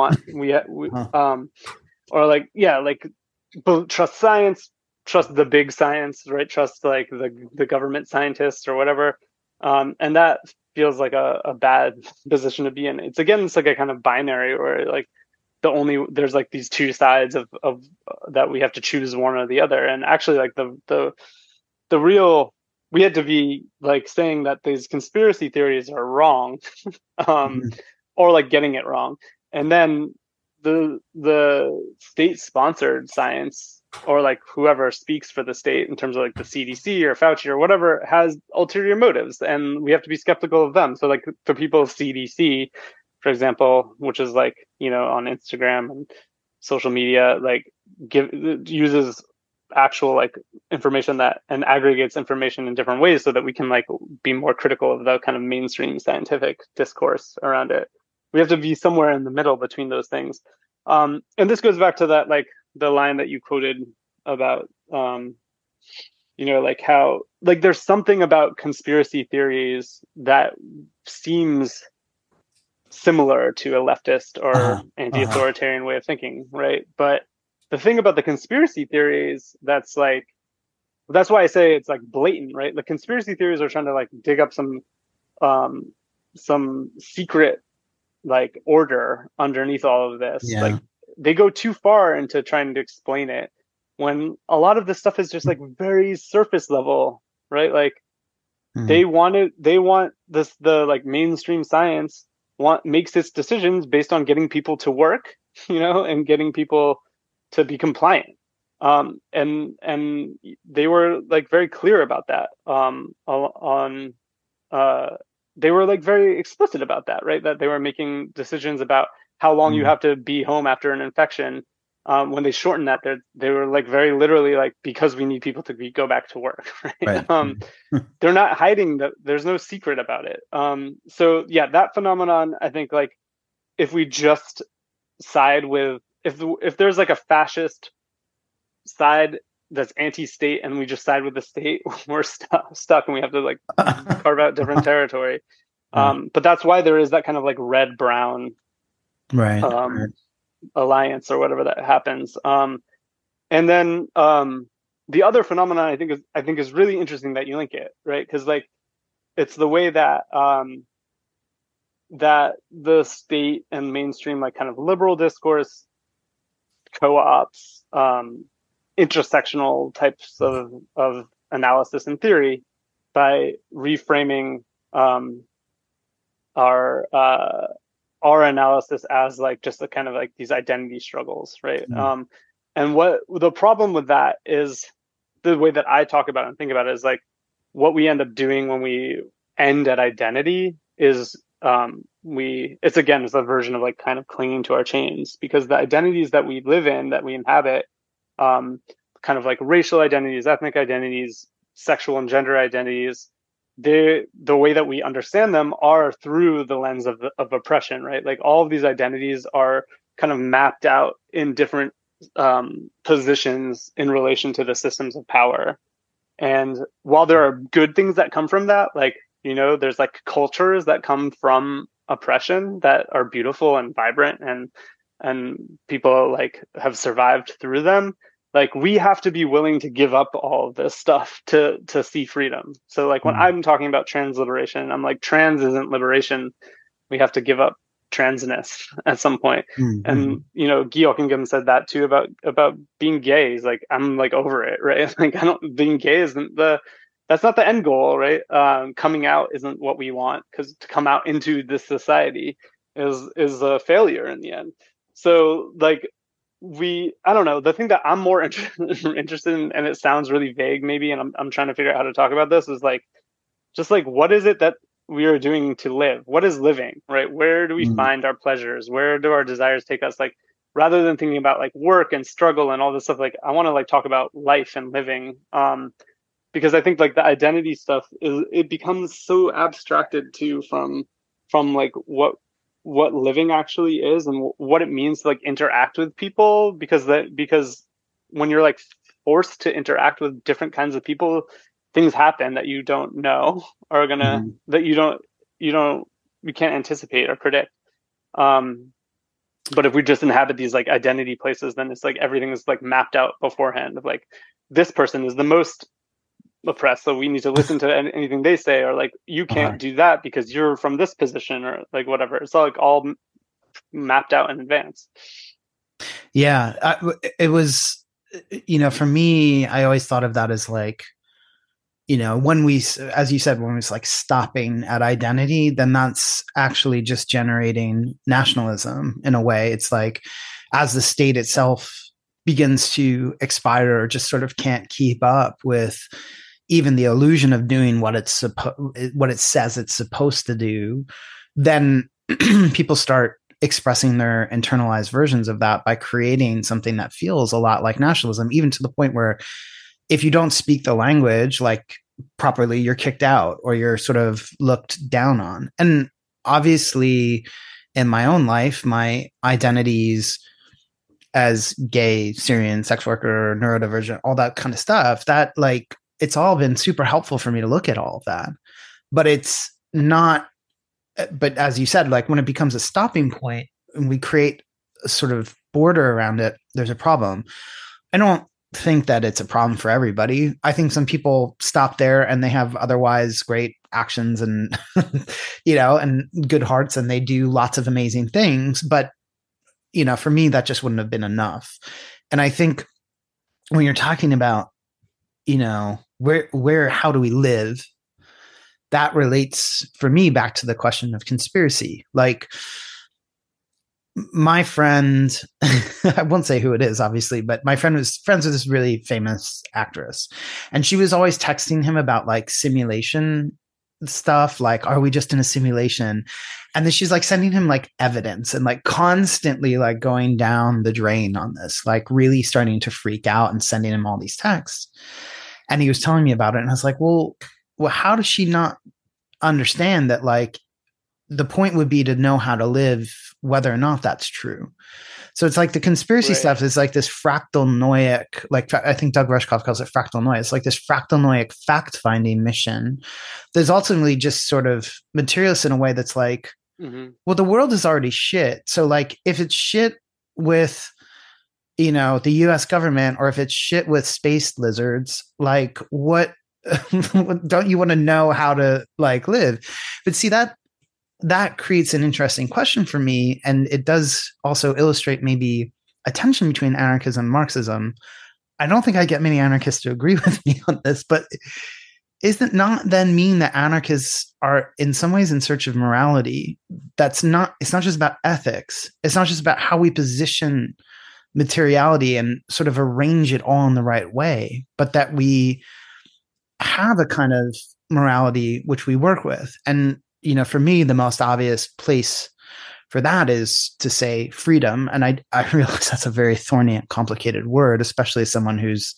or like, yeah, like trust science, trust the big science, right? Trust like the government scientists or whatever. And that feels like a bad position to be in. It's like a kind of binary, where like there's like these two sides of that we have to choose one or the other. And actually like the real, we had to be like saying that these conspiracy theories are wrong, or like getting it wrong. And then the state sponsored science, or like whoever speaks for the state in terms of like the CDC or Fauci or whatever, has ulterior motives, and we have to be skeptical of them. So like the people of CDC, for example, which is like, on Instagram and social media, like uses actual like information that and aggregates information in different ways so that we can like be more critical of the kind of mainstream scientific discourse around it. We have to be somewhere in the middle between those things. And this goes back to that, like the line that you quoted about, like how, like, there's something about conspiracy theories that seems similar to a leftist or anti-authoritarian way of thinking, right? But the thing about the conspiracy theories that's why I say it's like blatant, right? The conspiracy theories are trying to like dig up some secret like order underneath all of this. Yeah. Like they go too far into trying to explain it when a lot of this stuff is just like very surface level, right? Like they want this, the like mainstream science makes its decisions based on getting people to work, and getting people to be compliant. And they were like very clear about that. They were like very explicit about that, right? That they were making decisions about how long you have to be home after an infection. When they shortened that, they were like very literally like, because we need people to go back to work. Right? They're not hiding that. There's no secret about it. So yeah, that phenomenon, I think, like if we just side with, if there's like a fascist side that's anti-state and we just side with the state, we're stuck and we have to like carve out different territory. But that's why there is that kind of like red-brown alliance or whatever that happens. And then the other phenomenon I think is really interesting that you link it, right? Because like it's the way that that the state and mainstream like kind of liberal discourse co-ops intersectional types of analysis and theory by reframing our analysis as like just a kind of like these identity struggles, right? And what the problem with that is, the way that I talk about it and think about it is like what we end up doing when we end at identity is it's a version of like kind of clinging to our chains, because the identities that we live in, that we inhabit, kind of like racial identities, ethnic identities, sexual and gender identities, the way that we understand them are through the lens of oppression, right? Like all of these identities are kind of mapped out in different positions in relation to the systems of power. And while there are good things that come from that, like, there's like cultures that come from oppression that are beautiful and vibrant, and people like have survived through them. Like we have to be willing to give up all of this stuff to see freedom. So like when I'm talking about trans liberation, I'm like, trans isn't liberation. We have to give up transness at some point. And Guy Ockingham said that too about being gay. He's like, I'm like over it, right? Like being gay isn't that's not the end goal, right? Coming out isn't what we want, because to come out into this society is a failure in the end. So like I don't know, the thing that I'm more interested in, and it sounds really vague maybe, and I'm trying to figure out how to talk about this, is like, just like, what is it that we are doing to live? What is living, right? Where do we find our pleasures? Where do our desires take us? Like, rather than thinking about like work and struggle and all this stuff, like I want to like talk about life and living. Because I think like the identity stuff it becomes so abstracted too from like what living actually is and what it means to like interact with people, because when you're like forced to interact with different kinds of people, things happen that you don't know are gonna that you can't anticipate or predict. But if we just inhabit these like identity places, then it's like everything is like mapped out beforehand of like, this person is the most oppressed, so we need to listen to anything they say, or like you can't do that because you're from this position, or like whatever. It's all like all mapped out in advance. Yeah, it was, for me, I always thought of that as like, when we, as you said, when it's like stopping at identity, then that's actually just generating nationalism in a way. It's like, as the state itself begins to expire or just sort of can't keep up with even the illusion of doing what it says it's supposed to do, then people start expressing their internalized versions of that by creating something that feels a lot like nationalism, even to the point where if you don't speak the language like properly, you're kicked out or you're sort of looked down on. And obviously, in my own life, my identities as gay, Syrian, sex worker, neurodivergent, all that kind of stuff, that like it's all been super helpful for me to look at all of that. But it's not, but as you said, like when it becomes a stopping point and we create a sort of border around it, there's a problem. I don't think that it's a problem for everybody. I think some people stop there and they have otherwise great actions and, and good hearts and they do lots of amazing things. But for me, that just wouldn't have been enough. And I think when you're talking about, how do we live? That relates for me back to the question of conspiracy. Like my friend, I won't say who it is, obviously, but my friend was friends with this really famous actress. And she was always texting him about like simulation stuff, like, are we just in a simulation? And then she's like sending him like evidence and like constantly like going down the drain on this, like really starting to freak out and sending him all these texts. And he was telling me about it. And I was like, well, how does she not understand that like the point would be to know how to live, whether or not that's true? So it's like the conspiracy stuff is like this fractalnoic, like I think Doug Rushkoff calls it fractalnoia. It's like this fractalnoic fact-finding mission. There's ultimately just sort of materialist in a way that's like, well, the world is already shit. So like if it's shit with, the US government, or if it's shit with space lizards, like what, don't you want to know how to like live? But see, that creates an interesting question for me. And it does also illustrate maybe a tension between anarchism and Marxism. I don't think I get many anarchists to agree with me on this, but isn't it not then mean that anarchists are in some ways in search of morality? It's not just about ethics. It's not just about how we position materiality and sort of arrange it all in the right way, but that we have a kind of morality which we work with. And for me, the most obvious place for that is to say freedom. And I realize that's a very thorny and complicated word, especially as someone whose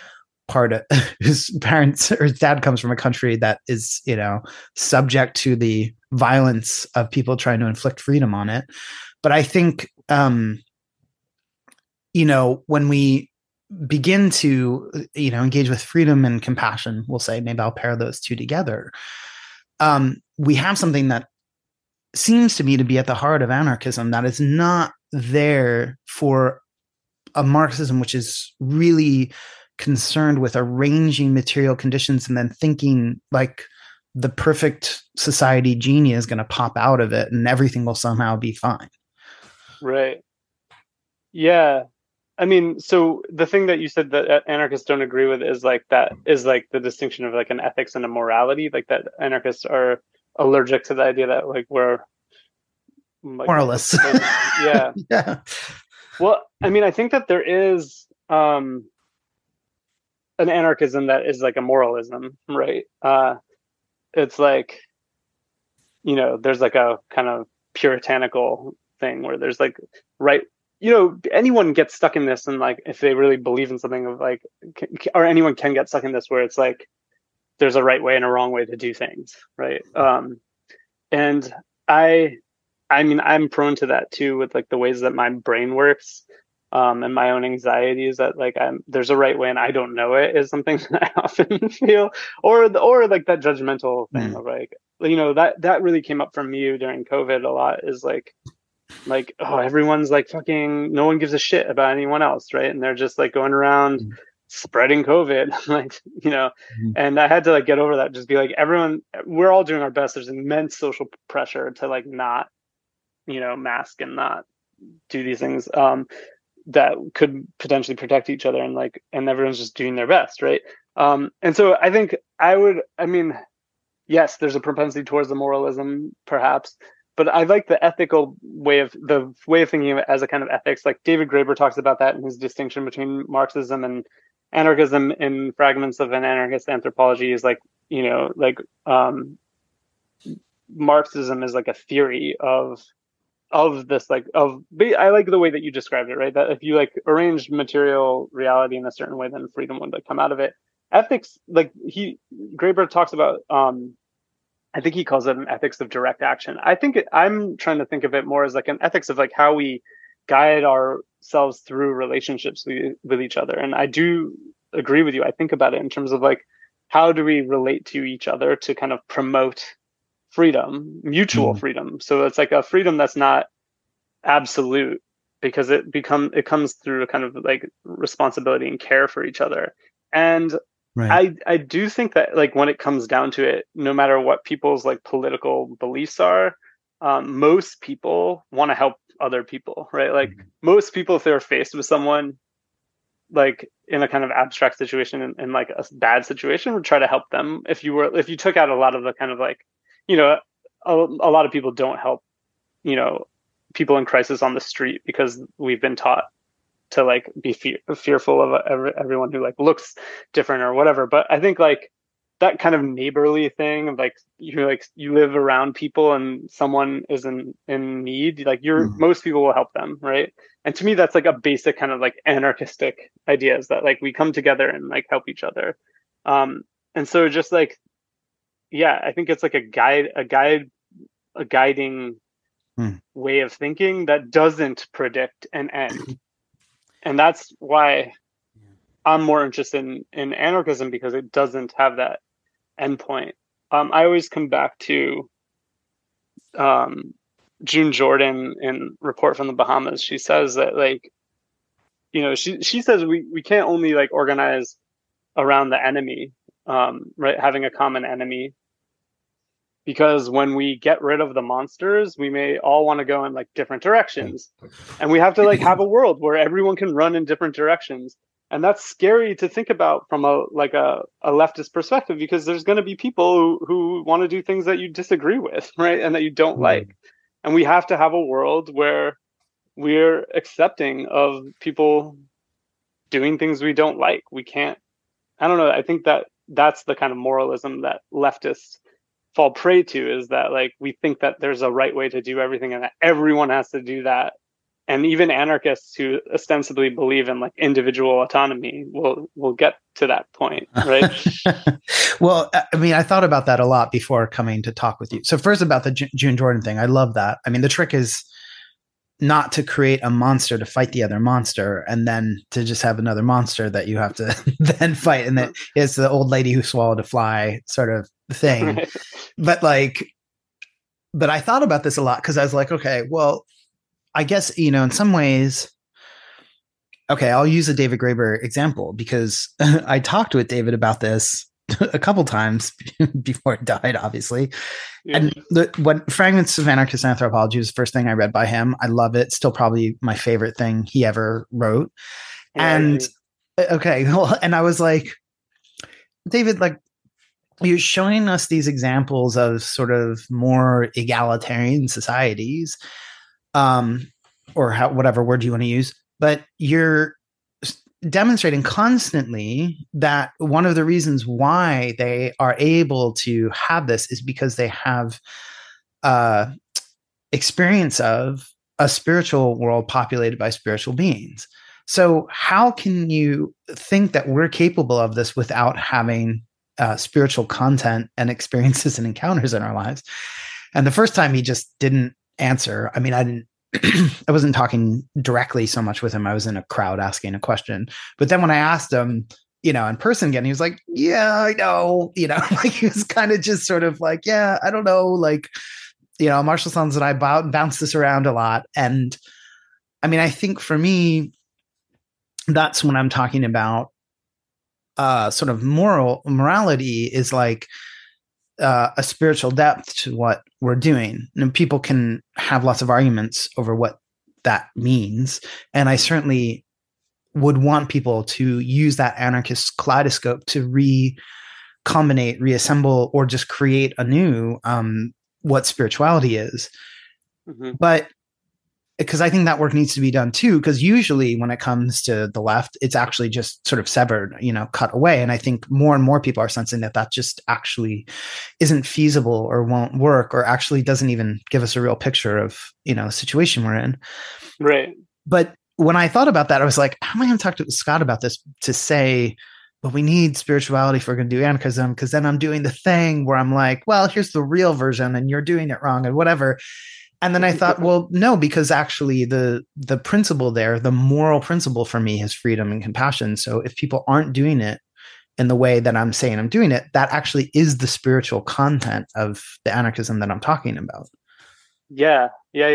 parents or his dad comes from a country that is, subject to the violence of people trying to inflict freedom on it. But I think, when we begin to, engage with freedom and compassion, we'll say, maybe I'll pair those two together. We have something that seems to me to be at the heart of anarchism that is not there for a Marxism which is really concerned with arranging material conditions and then thinking like the perfect society genie is going to pop out of it and everything will somehow be fine. Right. Yeah. I mean, so the thing that you said that anarchists don't agree with is like the distinction of like an ethics and a morality, like that anarchists are allergic to the idea that like we're like, moralists. Yeah. Yeah. Well, I mean, I think that there is an anarchism that is like a moralism, right? It's like, there's like a kind of puritanical thing where there's like right. Anyone gets stuck in this, and like if they really believe in something of like, or anyone can get stuck in this where it's like there's a right way and a wrong way to do things, right? And I mean, I'm prone to that too with like the ways that my brain works, and my own anxieties that like there's a right way and I don't know it is something that I often feel, or like that judgmental thing of like, that really came up from you during COVID a lot is like, oh, everyone's like fucking, no one gives a shit about anyone else, right? And they're just like going around spreading COVID, like, and I had to like get over that, just be like, we're all doing our best. There's immense social pressure to like not, mask and not do these things that could potentially protect each other, and everyone's just doing their best, right? And so I think yes, there's a propensity towards the moralism, perhaps, but I like the ethical way of thinking of it as a kind of ethics. Like David Graeber talks about that in his distinction between Marxism and anarchism in Fragments of an Anarchist Anthropology is like, Marxism is like a theory of of this like of I like the way that you described it, right? That if you like arrange material reality in a certain way, then freedom would like come out of it. Ethics, like Graeber talks about, I think he calls it an ethics of direct action. I'm trying to think of it more as like an ethics of like how we guide ourselves through relationships with each other. And I do agree with you. I think about it in terms of like how do we relate to each other to kind of promote freedom, mutual freedom. So it's like a freedom that's not absolute because it comes through a kind of like responsibility and care for each other. And Right. I do think that like when it comes down to it, no matter what people's like political beliefs are, most people want to help other people, right? Like most people, if they're faced with someone like in a kind of abstract situation in like a bad situation, would try to help them. If you took out a lot of the kind of like, you know, a lot of people don't help, you know, people in crisis on the street because we've been taught to like be fearful of everyone who like looks different or whatever. But I think like that kind of neighborly thing of like you live around people and someone is in need, like most people will help them, right? And to me that's like a basic kind of like anarchistic idea, is that like we come together and like help each other. And so just like, yeah, I think it's like a guiding way of thinking that doesn't predict an end. And that's why I'm more interested in anarchism, because it doesn't have that endpoint. I always come back to June Jordan in Report from the Bahamas. She says that like, you know, she says we can't only like organize around the enemy, right? Having a common enemy, because when we get rid of the monsters, we may all want to go in like different directions, and we have to like have a world where everyone can run in different directions. And that's scary to think about from a leftist perspective, because there's going to be people who want to do things that you disagree with, right? And that you don't like. And we have to have a world where we're accepting of people doing things we don't like. We can't, I don't know. I think that's the kind of moralism that leftists fall prey to, is that like we think that there's a right way to do everything and that everyone has to do that. And even anarchists who ostensibly believe in like individual autonomy will get to that point, right? Well, I mean, I thought about that a lot before coming to talk with you. So first, about the June Jordan thing, I love that. I mean, the trick is not to create a monster to fight the other monster and then to just have another monster that you have to then fight. And that it's the old lady who swallowed a fly sort of thing. Right. But I thought about this a lot, because I was like, okay, well, I guess, you know, in some ways, okay, I'll use a David Graeber example, because I talked with David about this a couple times before it died, obviously. Yeah. And what Fragments of Anarchist Anthropology was the first thing I read by him. I love it. Still probably my favorite thing he ever wrote. Yeah, and okay, well, and I was like, David, like, you're showing us these examples of sort of more egalitarian societies, or whatever word you want to use, but you're demonstrating constantly that one of the reasons why they are able to have this is because they have experience of a spiritual world populated by spiritual beings. So how can you think that we're capable of this without having spiritual content and experiences and encounters in our lives? And the first time he just didn't answer. I mean, I wasn't talking directly so much with him. I was in a crowd asking a question. But then when I asked him, you know, in person again, he was like, yeah, I know, you know, like he was kind of just sort of like, yeah, I don't know. Like, you know, Marshall Sahlins and I bounce this around a lot. And I mean, I think for me, that's when I'm talking about sort of morality is like a spiritual depth to what we're doing. And people can have lots of arguments over what that means. And I certainly would want people to use that anarchist kaleidoscope to recombinate, reassemble, or just create anew what spirituality is. Mm-hmm. But because I think that work needs to be done too. Because usually when it comes to the left, it's actually just sort of severed, cut away. And I think more and more people are sensing that that just actually isn't feasible or won't work, or actually doesn't even give us a real picture of, the situation we're in. Right. But when I thought about that, I was like, how am I going to talk to Scott about this to say, but we need spirituality if we're going to do anarchism? Because then I'm doing the thing where I'm like, well, here's the real version and you're doing it wrong and whatever. And then I thought, well, no, because actually the principle there, the moral principle for me is freedom and compassion. So if people aren't doing it in the way that I'm saying I'm doing it, that actually is the spiritual content of the anarchism that I'm talking about. Yeah.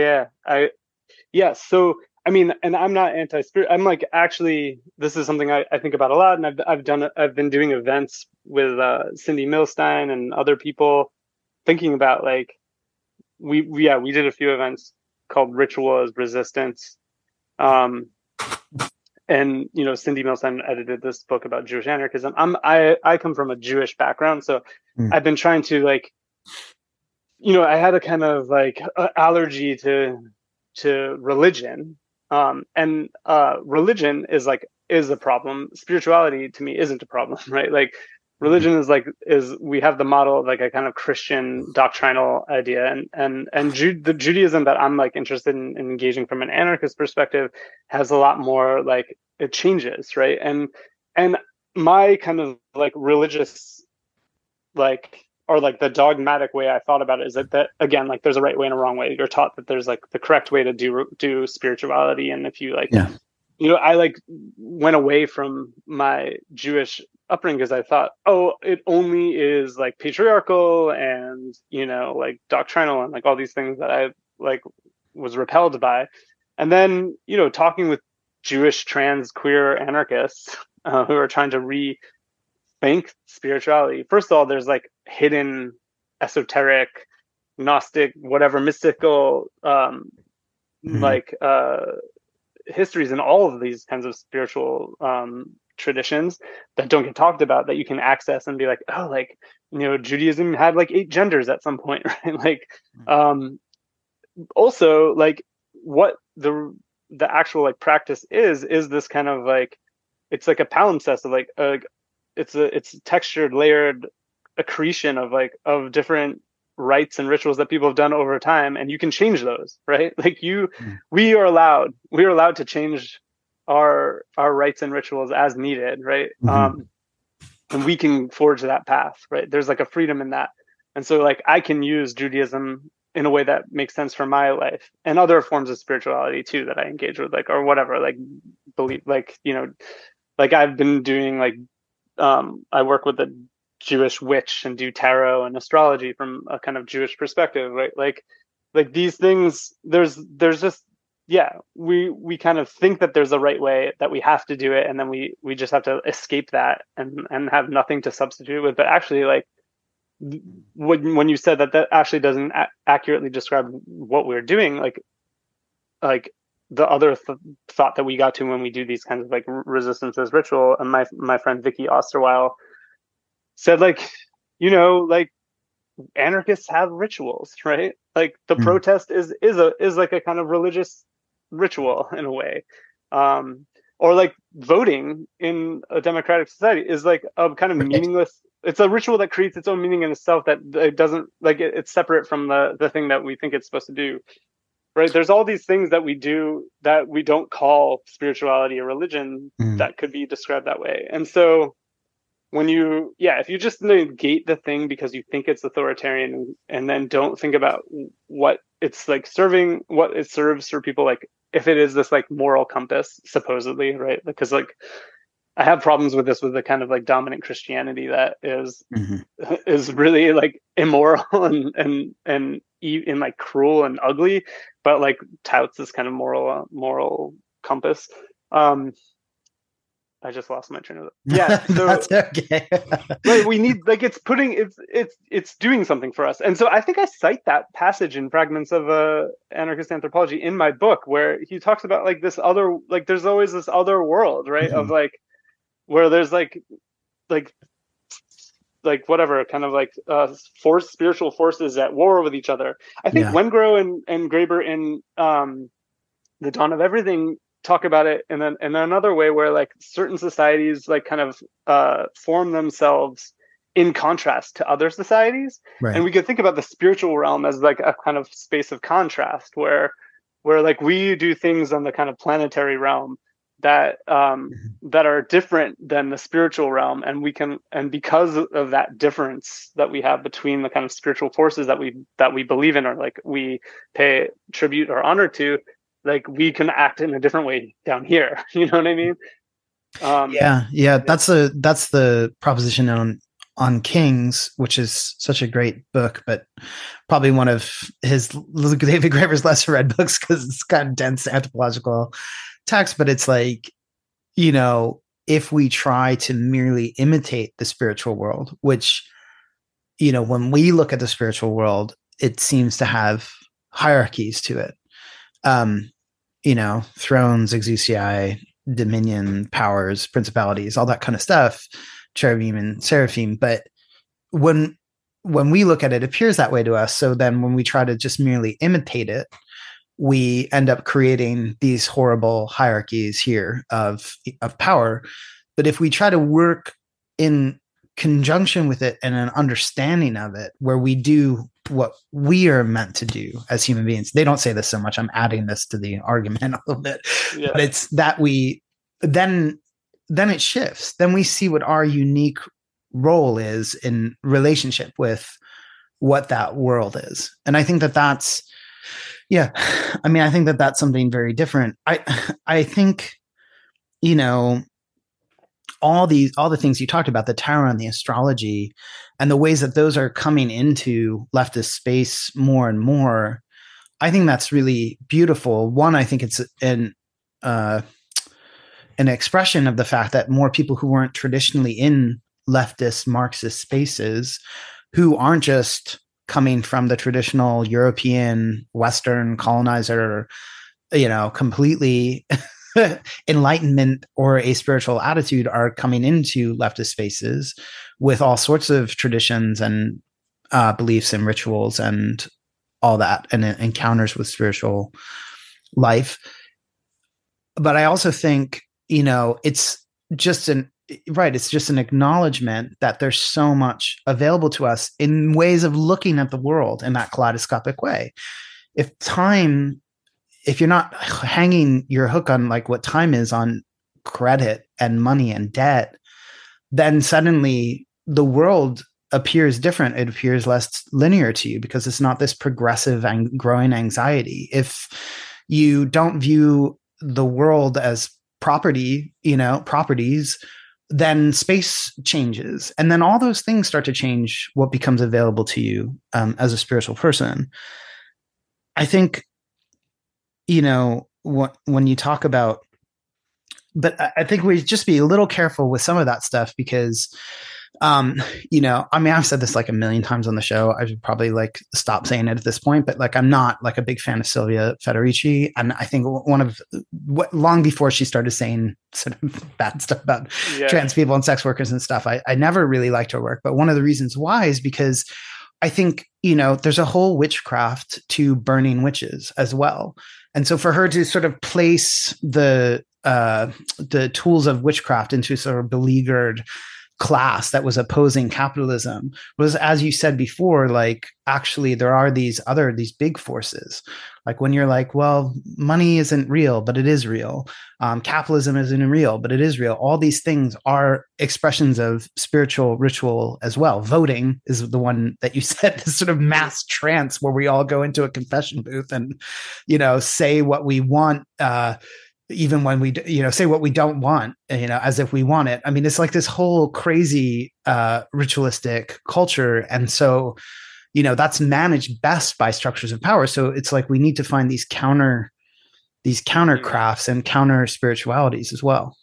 So I mean, and I'm not anti-spirit. I'm like, actually, this is something I think about a lot, and I've been doing events with Cindy Milstein and other people, thinking about like we did a few events called Ritual as Resistance, and Cindy Milstein edited this book about Jewish anarchism. I come from a Jewish background, so I've been trying to like, I had a kind of like allergy to religion. And religion is a problem. Spirituality to me isn't a problem, right? Like religion is we have the model of like a kind of Christian doctrinal idea, and the Judaism that I'm like interested in engaging from an anarchist perspective has a lot more like it changes, right? And my kind of like religious like or like the dogmatic way I thought about it is that again, like there's a right way and a wrong way. You're taught that there's like the correct way to do spirituality. And if you like, I like went away from my Jewish upbringing because I thought, oh, it only is like patriarchal and, like doctrinal and like all these things that I like was repelled by. And then, talking with Jewish trans queer anarchists who are trying to rethink spirituality. First of all, there's like hidden esoteric Gnostic whatever mystical like histories in all of these kinds of spiritual traditions that don't get talked about, that you can access and be like, oh, like Judaism had like 8 genders at some point, right? Like also like what the actual like practice is this kind of like, it's like a palimpsest of like it's textured, layered accretion of different rites and rituals that people have done over time, and you can change those, right? Like we are allowed to change our rites and rituals as needed, right? And we can forge that path, right? There's like a freedom in that. And so like I can use Judaism in a way that makes sense for my life, and other forms of spirituality too that I engage with, like, or whatever, like believe, like, like I've been doing like I work with a Jewish witch and do tarot and astrology from a kind of Jewish perspective, right? Like these things, there's just, we kind of think that there's a right way, that we have to do it, and then we just have to escape that and have nothing to substitute with. But actually, like when you said that actually doesn't accurately describe what we're doing, like the other thought that we got to when we do these kinds of like resistance as ritual, and my friend Vicky Osterweil said, like, like anarchists have rituals, right? Like the protest is like a kind of religious ritual in a way, or like voting in a democratic society is like a kind of meaningless. It's a ritual that creates its own meaning in itself, that it doesn't like it's separate from the thing that we think it's supposed to do. Right. There's all these things that we do that we don't call spirituality or religion that could be described that way. And so when if you just negate the thing because you think it's authoritarian, and then don't think about what it's like serving, what it serves for people, like if it is this like moral compass, supposedly, right? Because like I have problems with this, with the kind of like dominant Christianity that is really like immoral and like cruel and ugly, but like touts this kind of moral compass. I just lost my train of thought. So that's okay. right, we need like it's doing something for us. And so I think I cite that passage in Fragments of Anarchist Anthropology in my book, where he talks about like this other, like there's always this other world, right? Of like where there's like whatever kind of like spiritual forces at war with each other. I think Wengrow and Graeber in The Dawn of Everything talk about it in another way, where like certain societies like kind of form themselves in contrast to other societies. And Right. we could think about the spiritual realm as like a kind of space of contrast, where like we do things on the kind of planetary realm that that are different than the spiritual realm, and we can, and because of that difference that we have between the kind of spiritual forces that we believe in, or like we pay tribute or honor to, like we can act in a different way down here. You know what I mean? Yeah, yeah. Yeah. That's the proposition on Kings, which is such a great book, but probably one of his David Graeber's lesser read books because it's got dense anthropological text. But it's like, you know, if we try to merely imitate the spiritual world, which, you know, when we look at the spiritual world, it seems to have hierarchies to it. Um, you know, thrones, exousiae, dominion, powers, principalities, all that kind of stuff, cherubim and seraphim. But when we look at it, it appears that way to us. So then when we try to just merely imitate it, we end up creating these horrible hierarchies here of power. But if we try to work in conjunction with it and an understanding of it, where we do what we are meant to do as human beings, they don't say this so much. I'm adding this to the argument a little bit, Yeah. but it's that we then it shifts. Then we see what our unique role is in relationship with what that world is. And I think that that's, yeah, I mean, I think that that's something very different. I think, you know, all the things you talked about, the tarot and the astrology and the ways that those are coming into leftist space more and more, I think that's really beautiful. One, I think it's an expression of the fact that more people who weren't traditionally in leftist Marxist spaces, who aren't just coming from the traditional European Western colonizer, you know, completely enlightenment or a spiritual attitude, are coming into leftist spaces with all sorts of traditions and beliefs and rituals and all that, and encounters with spiritual life. But I also think, you know, it's just it's just an acknowledgement that there's so much available to us in ways of looking at the world in that kaleidoscopic way. If you're not hanging your hook on like what time is on credit and money and debt, then suddenly the world appears different. It appears less linear to you because it's not this progressive and growing anxiety. If you don't view the world as property, you know, properties, then space changes. And then all those things start to change what becomes available to you as a spiritual person. I think, you know, when you talk about, but I think we just be a little careful with some of that stuff because, you know, I mean, I've said this like a million times on the show. I should probably like stop saying it at this point, but like, I'm not like a big fan of Silvia Federici. And I think long before she started saying sort of bad stuff about trans people and sex workers and stuff, I never really liked her work. But one of the reasons why is because I think, you know, there's a whole witchcraft to burning witches as well. And so for her to sort of place the tools of witchcraft into sort of beleaguered class that was opposing capitalism was, as you said before, like actually there are these big forces. Like when you're like, well, money isn't real, but it is real. Capitalism isn't real, but it is real. All these things are expressions of spiritual ritual as well. Voting is the one that you said, this sort of mass trance where we all go into a confession booth and, you know, say what we want, even when we, you know, say what we don't want, you know, as if we want it. I mean, it's like this whole crazy ritualistic culture. And so, you know, that's managed best by structures of power. So it's like we need to find these counter crafts and counter spiritualities as well.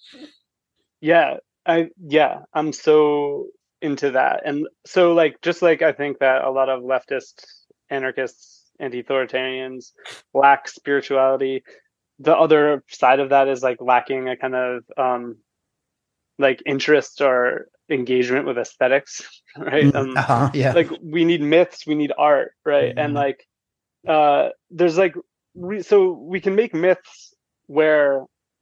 I'm so into that. And so like, just like I think that a lot of leftist anarchists, anti-authoritarians lack spirituality, the other side of that is like lacking a kind of like interest or engagement with aesthetics, right? Yeah. Like we need myths, we need art, right? And like there's like so we can make myths where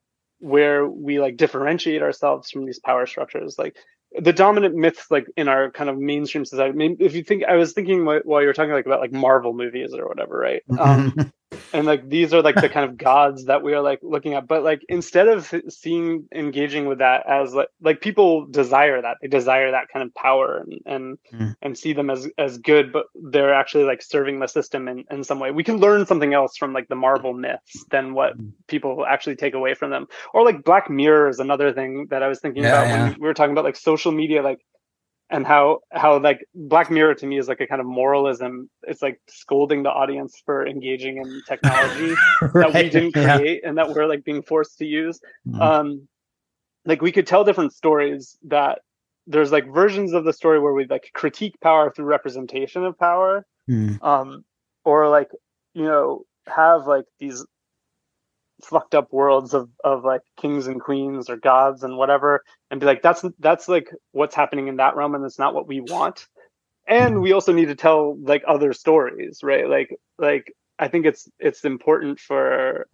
we like differentiate ourselves from these power structures. Like the dominant myths, like in our kind of mainstream society. I mean, if you think, I was thinking while you were talking like about like Marvel movies or whatever, right? And like these are like the kind of gods that we are like looking at, but like instead of engaging with that as like people desire that, they desire that kind of power and see them as good, but they're actually like serving the system in some way. We can learn something else from like the Marvel myths than what people actually take away from them. Or like Black Mirror is another thing that I was thinking about when we were talking about like social media, like, and how like Black Mirror to me is like a kind of moralism. It's like scolding the audience for engaging in technology that we didn't create and that we're like being forced to use. Like we could tell different stories that there's like versions of the story where we like critique power through representation of power, or like, you know, have like these fucked up worlds of like kings and queens or gods and whatever, and be like, that's like what's happening in that realm, and it's not what we want. And we also need to tell like other stories, right? Like I think it's important for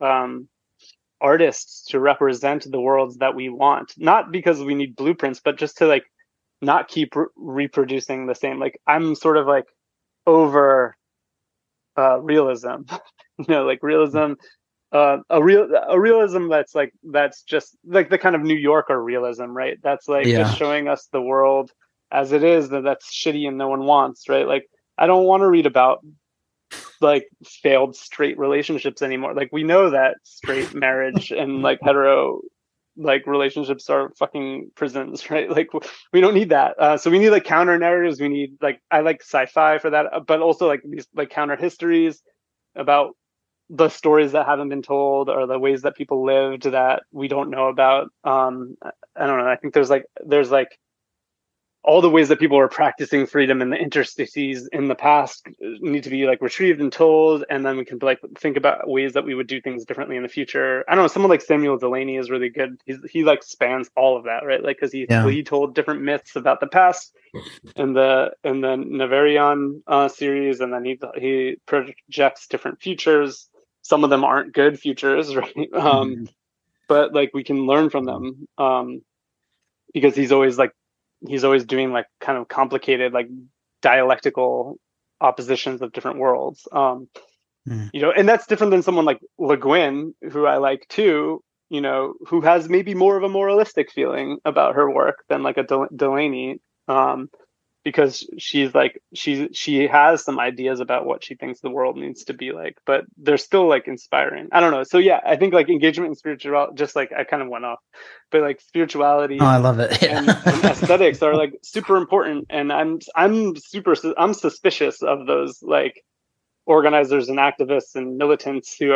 artists to represent the worlds that we want, not because we need blueprints, but just to like not keep reproducing the same. Like I'm sort of like over realism, you know, like realism. A realism that's just like the kind of New Yorker realism, right? That's like just showing us the world as it is, that's shitty and no one wants, right? Like I don't want to read about like failed straight relationships anymore. Like we know that straight marriage and like hetero like relationships are fucking prisons, right? Like we don't need that. So we need like counter narratives. We need like, I like sci-fi for that, but also like these like counter histories about the stories that haven't been told, or the ways that people lived that we don't know about. I don't know. I think there's like all the ways that people are practicing freedom in the interstices in the past need to be like retrieved and told, and then we can like think about ways that we would do things differently in the future. I don't know. Someone like Samuel Delany is really good. He like spans all of that, right? Like because he told different myths about the past in the Navarion series, and then he projects different futures. Some of them aren't good futures, right? But like we can learn from them because he's always doing like kind of complicated like dialectical oppositions of different worlds. You know, and that's different than someone like Le Guin, who I like too, you know, who has maybe more of a moralistic feeling about her work than like a Delany, because she's like she has some ideas about what she thinks the world needs to be like, but they're still like inspiring. I don't know. So yeah, I think like engagement in spirituality, just like I kind of went off, but like spirituality, I love it. and aesthetics are like super important, and I'm suspicious of those like organizers and activists and militants who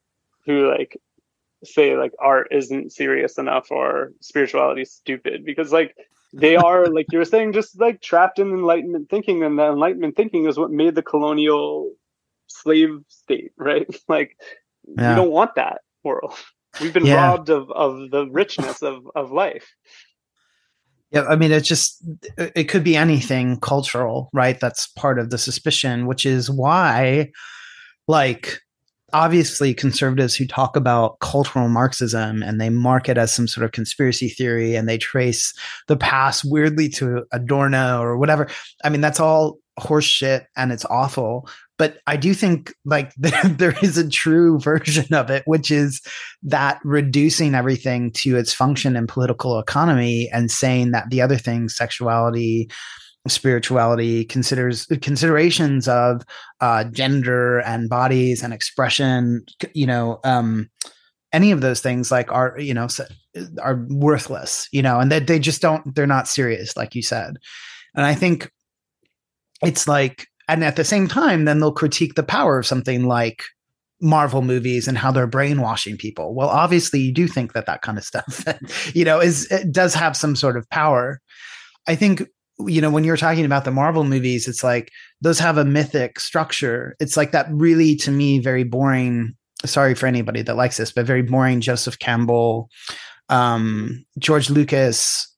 say like art isn't serious enough or spirituality is stupid, because like they are, like you were saying, just like trapped in Enlightenment thinking, and the Enlightenment thinking is what made the colonial slave state, right? Like we don't want that world. We've been robbed of the richness of life. Yeah, I mean, it could be anything cultural, right? That's part of the suspicion, which is why, like, obviously conservatives who talk about cultural Marxism and they mark it as some sort of conspiracy theory and they trace the past weirdly to Adorno or whatever. I mean, that's all horse shit and it's awful. But I do think like there is a true version of it, which is that reducing everything to its function in political economy and saying that the other things, sexuality, spirituality, considerations of gender and bodies and expression, you know, any of those things like are worthless, you know, and that they're not serious, like you said. And I think it's like, and at the same time, then they'll critique the power of something like Marvel movies and how they're brainwashing people. Well, obviously you do think that kind of stuff, you know, it does have some sort of power. I think, you know, when you're talking about the Marvel movies, it's like those have a mythic structure. It's like that really, to me, very boring. Sorry for anybody that likes this, but very boring Joseph Campbell, George Lucas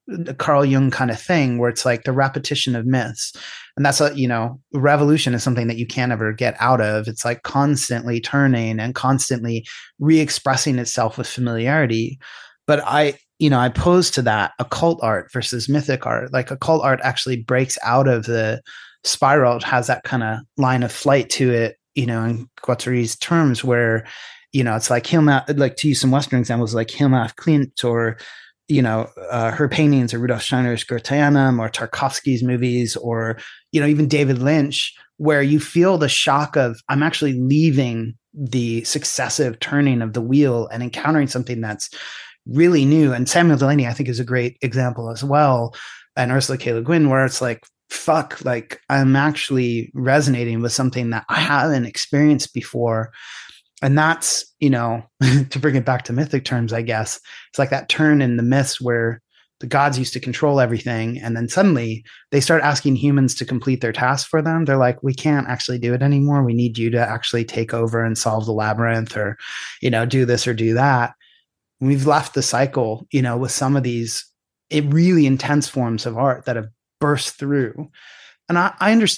a Carl Jung kind of thing where it's like the repetition of myths. And that's a, revolution is something that you can't ever get out of. It's like constantly turning and constantly re-expressing itself with familiarity. But I pose to that occult art versus mythic art. Like occult art actually breaks out of the spiral. It has that kind of line of flight to it, in Guattari's terms, where, it's like like to use some Western examples, like Hilma Klint, or, her paintings, or Rudolf Steiner's Goetheanum, or Tarkovsky's movies, or, even David Lynch, where you feel the shock of, I'm actually leaving the successive turning of the wheel and encountering something that's really new. And Samuel Delany, I think, is a great example as well. And Ursula K. Le Guin, where it's like, fuck, like I'm actually resonating with something that I haven't experienced before. And that's, to bring it back to mythic terms, I guess, it's like that turn in the myths where the gods used to control everything. And then suddenly they start asking humans to complete their tasks for them. They're like, we can't actually do it anymore. We need you to actually take over and solve the labyrinth, or, do this or do that. We've left the cycle, with some of these really intense forms of art that have burst through. And I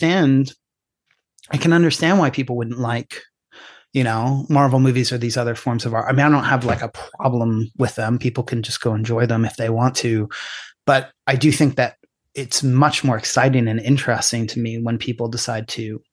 can understand why people wouldn't like, Marvel movies or these other forms of art. I mean, I don't have like a problem with them. People can just go enjoy them if they want to. But I do think that it's much more exciting and interesting to me when people decide to,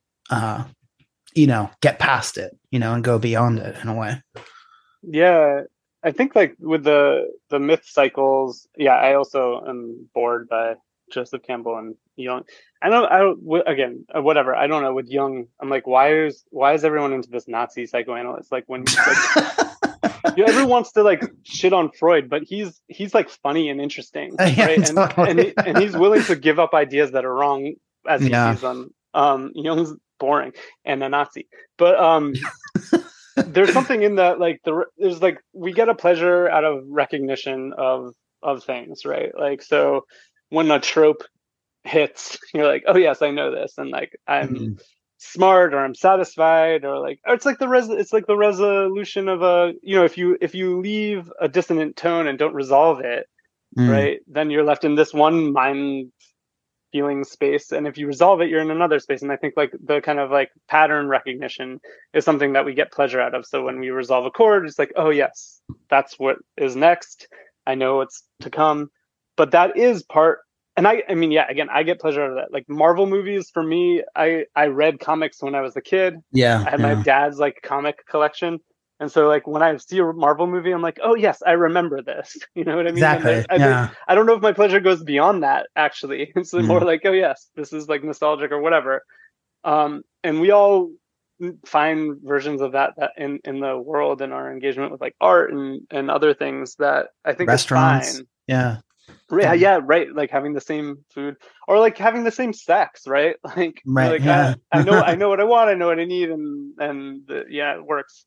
get past it, and go beyond it in a way. Yeah. I think like with the myth cycles, I also am bored by Joseph Campbell and Jung. Again, whatever. I don't know. With Jung, I'm like, why is everyone into this Nazi psychoanalyst? Like when everyone wants to like shit on Freud, but he's like funny and interesting, right? Yeah, totally. and he's willing to give up ideas that are wrong as he sees them. Jung's boring and a Nazi, but there's something in that, like there's like we get a pleasure out of recognition of things, right? Like so when a trope hits, you're like, oh yes, I know this, and like I'm smart, or I'm satisfied, or like, or it's like the resolution of a, if you leave a dissonant tone and don't resolve it, right, then you're left in this one mind feeling space, and if you resolve it, you're in another space. And I think like the kind of like pattern recognition is something that we get pleasure out of. So when we resolve a chord, it's like, oh yes, that's what is next, I know what's to come. But that is part, and I mean, again, I get pleasure out of that. Like Marvel movies, for me, I read comics when I was a kid. Yeah, I had my dad's like comic collection, and so like when I see a Marvel movie, I'm like, oh yes, I remember this. You know what I mean? Exactly. I don't know if my pleasure goes beyond that. Actually, it's more like, oh yes, this is like nostalgic or whatever. And we all find versions of that in the world, in our engagement with like art and other things that I think restaurants. is fine. Yeah. Yeah, right. Like having the same food, or like having the same sex, right? Like, right. Like yeah. I know what I want, I know what I need, and it works.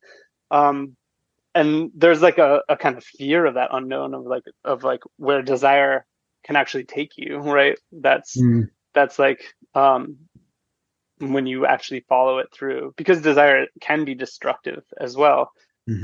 And there's like a kind of fear of that unknown, of like where desire can actually take you, right? That's like when you actually follow it through, because desire can be destructive as well.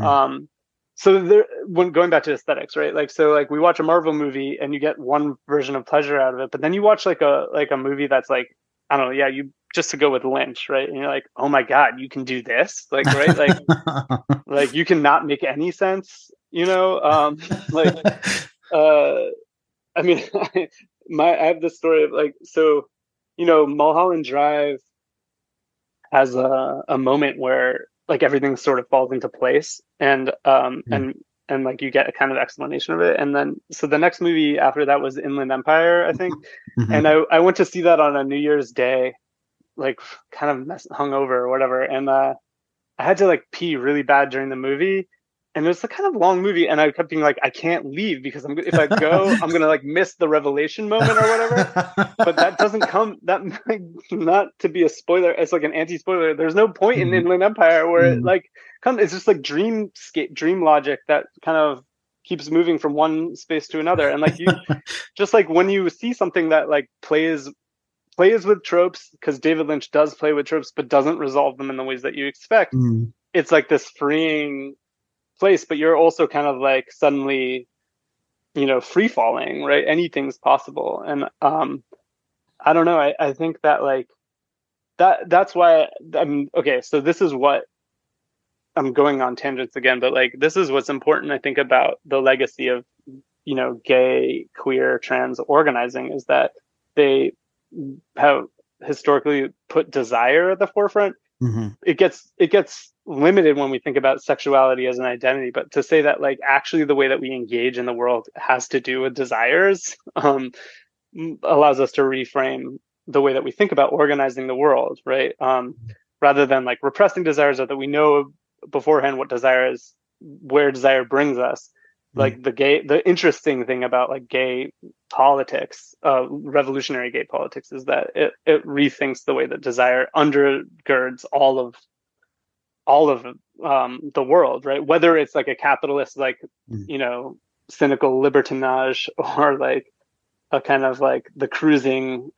So when going back to aesthetics, right? Like, so like we watch a Marvel movie and you get one version of pleasure out of it, but then you watch like a movie that's like, I don't know, you just to go with Lynch, right? And you're like, oh my God, you can do this, like, right? Like, like you cannot make any sense, I mean, I have this story of like, so, Mulholland Drive has a moment where like everything sort of falls into place, and like you get a kind of explanation of it. And then, so the next movie after that was Inland Empire, I think. And I went to see that on a New Year's Day, like kind of hungover or whatever. And I had to like pee really bad during the movie. And it was a kind of long movie, and I kept being like, I can't leave because if I go, I'm gonna like miss the revelation moment or whatever. But that doesn't come. That not to be a spoiler. It's like an anti-spoiler. There's no point in Inland Empire where it like comes. It's just like dream logic that kind of keeps moving from one space to another. And like you, just like when you see something that like plays with tropes, because David Lynch does play with tropes, but doesn't resolve them in the ways that you expect. It's like this freeing place, but you're also kind of like suddenly free falling, right? Anything's possible. And I don't know. I think that like that's why I'm okay. So this is what I'm going on tangents again, but like this is what's important, I think, about the legacy of gay, queer, trans organizing, is that they have historically put desire at the forefront. Mm-hmm. It gets limited when we think about sexuality as an identity, but to say that like actually the way that we engage in the world has to do with desires allows us to reframe the way that we think about organizing the world, right? Rather than like repressing desires, or that we know beforehand what desire is, where desire brings us. Like the interesting thing about like gay politics, revolutionary gay politics, is that it rethinks the way that desire undergirds all of the world, right? Whether it's like a capitalist, like cynical libertinage, or like a kind of like the cruising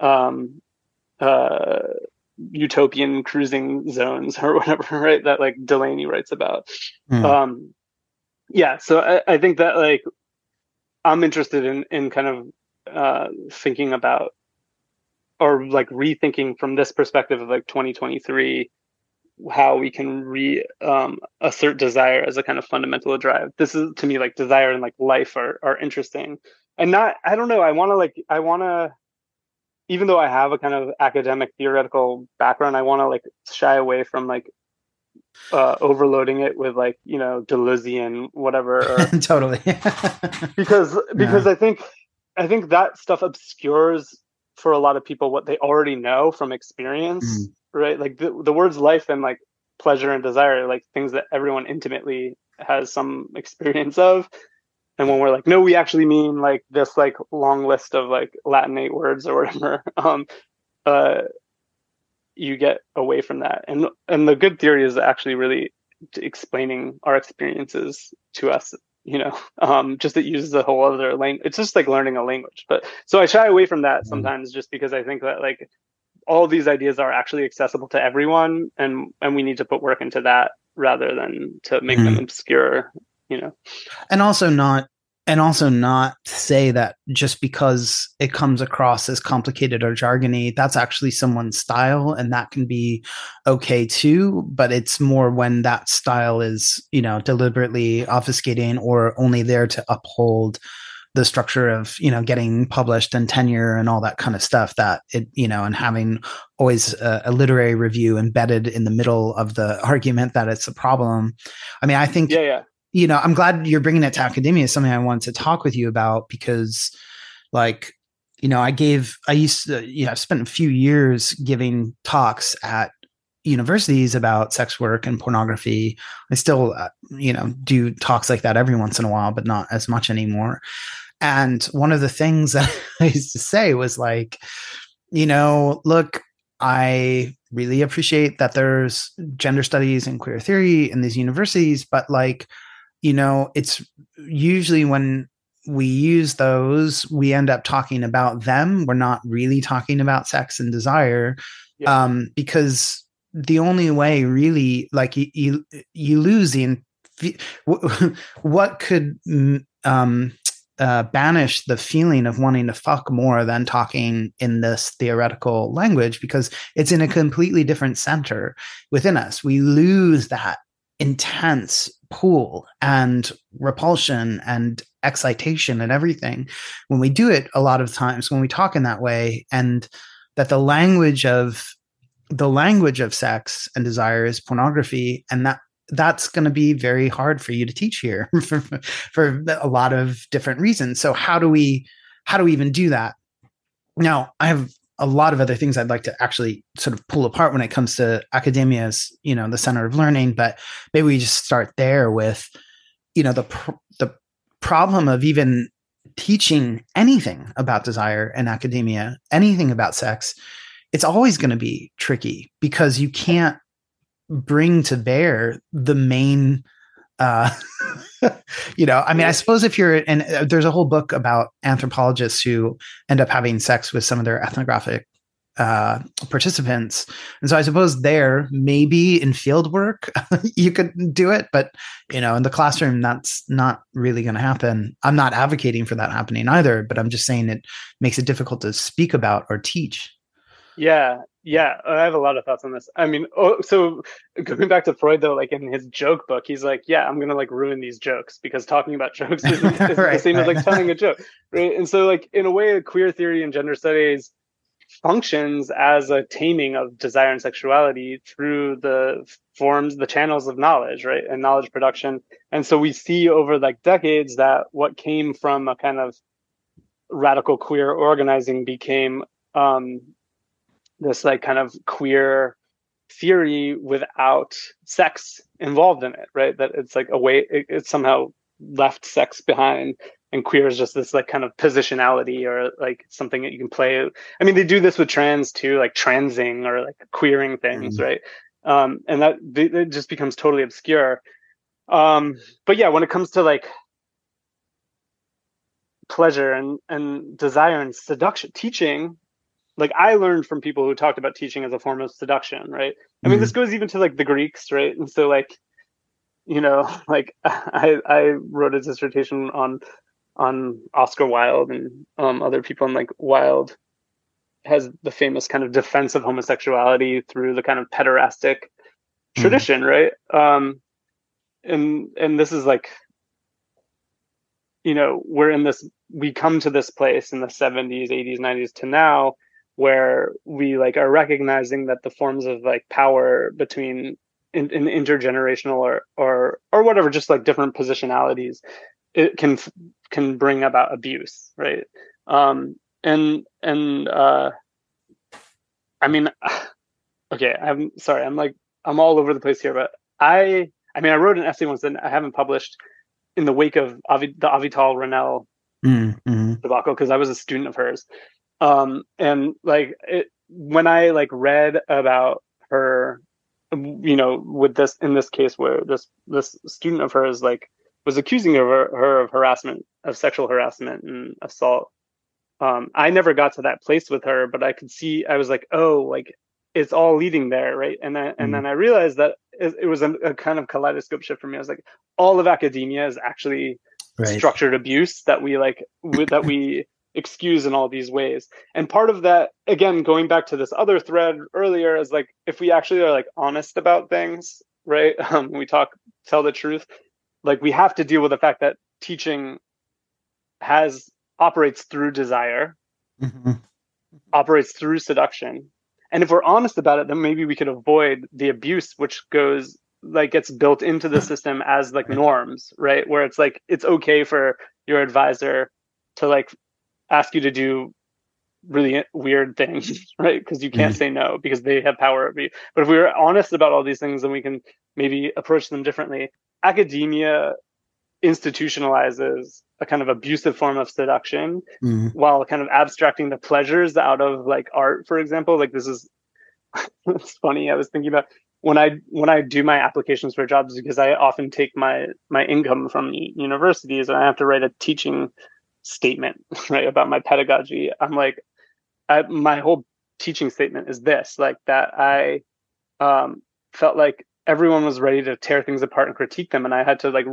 utopian cruising zones or whatever, right? That like Delaney writes about. Yeah, so I think that like I'm interested in kind of thinking about, or like rethinking from this perspective of like 2023, how we can assert desire as a kind of fundamental drive. This is, to me, like desire and like life are interesting, and not, I don't know, I want to, even though I have a kind of academic theoretical background, I want to like shy away from like overloading it with like Deleuzean whatever, or, Totally. because I think that stuff obscures for a lot of people what they already know from experience, right? Like the words life and like pleasure and desire are like things that everyone intimately has some experience of. And when we're like, no, we actually mean like this like long list of like Latinate words or whatever, you get away from that. And the good theory is actually really explaining our experiences to us, just it uses a whole other language. It's just like learning a language. But so I shy away from that sometimes, just because I think that like all of these ideas are actually accessible to everyone, and we need to put work into that rather than to make them obscure, And also not say that just because it comes across as complicated or jargony, that's actually someone's style, and that can be okay too. But it's more when that style is, deliberately obfuscating or only there to uphold the structure of, getting published and tenure and all that kind of stuff, that it, and having always a literary review embedded in the middle of the argument that it's a problem. I mean, I think, I'm glad you're bringing it to academia. It's something I wanted to talk with you about, because like, I've spent a few years giving talks at universities about sex work and pornography. I still, do talks like that every once in a while, but not as much anymore. And one of the things that I used to say was like, look, I really appreciate that there's gender studies and queer theory in these universities, but like, it's usually when we use those, we end up talking about them. We're not really talking about sex and desire, because the only way really, like you lose what could banish the feeling of wanting to fuck more than talking in this theoretical language, because it's in a completely different center within us. We lose that intense pull and repulsion and excitation and everything when we do it a lot of times when we talk in that way, and that the language of sex and desire is pornography, and that's going to be very hard for you to teach here for a lot of different reasons. So how do we even do that? Now, I have a lot of other things I'd like to actually sort of pull apart when it comes to academia as, the center of learning, but maybe we just start there with, the problem of even teaching anything about desire in academia, anything about sex. It's always going to be tricky, because you can't bring to bear the main, I suppose if you're, and there's a whole book about anthropologists who end up having sex with some of their ethnographic participants. And so I suppose there, maybe in field work, you could do it, but in the classroom, that's not really going to happen. I'm not advocating for that happening either, but I'm just saying it makes it difficult to speak about or teach. Yeah, I have a lot of thoughts on this. I mean, so going back to Freud though, like in his joke book, he's like, yeah, I'm gonna like ruin these jokes because talking about jokes isn't Right, the same as right. like telling a joke, right? And so like in a way, queer theory and gender studies functions as a taming of desire and sexuality through the forms, the channels of knowledge, right? And knowledge production. And so we see over like decades that what came from a kind of radical queer organizing became this like kind of queer theory without sex involved in it, right? That it's like a way it somehow left sex behind, and queer is just this like kind of positionality or like something that you can play. I mean, they do this with trans too, like transing or like queering things, right? And that it just becomes totally obscure. But yeah, when it comes to like pleasure and desire and seduction, teaching, like I learned from people who talked about teaching as a form of seduction, right? I mean, this goes even to like the Greeks, right? And so like, like I wrote a dissertation on Oscar Wilde and other people, and like Wilde has the famous kind of defense of homosexuality through the kind of pederastic tradition, right? And this is like, we come to this place in the 70s, 80s, 90s to now where we like are recognizing that the forms of like power between in intergenerational or whatever, just like different positionalities, it can bring about abuse, right? I mean, okay, I'm sorry, I'm all over the place here, but I mean I wrote an essay once that I haven't published in the wake of the Avital Ronell debacle, because I was a student of hers. And like when I like read about her, with this, in this case where this student of hers like was accusing her of harassment, of sexual harassment and assault. I never got to that place with her, but I could see, I was like, oh, like it's all leading there, right? And then I realized that it was a kind of kaleidoscope shift for me. I was like, all of academia is actually structured abuse that we excuse in all these ways. And part of that, again, going back to this other thread earlier, is like if we actually are like honest about things, right? We tell the truth. Like we have to deal with the fact that teaching operates through desire, operates through seduction. And if we're honest about it, then maybe we could avoid the abuse, which gets built into the system as like norms, right? Where it's like, it's okay for your advisor to like ask you to do really weird things, right? Because you can't say no because they have power over you. But if we were honest about all these things, then we can maybe approach them differently. Academia institutionalizes a kind of abusive form of seduction while kind of abstracting the pleasures out of like art, for example. Like this is it's funny. I was thinking about when I do my applications for jobs, because I often take my income from universities and I have to write a teaching statement, right, about my pedagogy. I'm like, my whole teaching statement is this, like that I felt like everyone was ready to tear things apart and critique them, and I had to like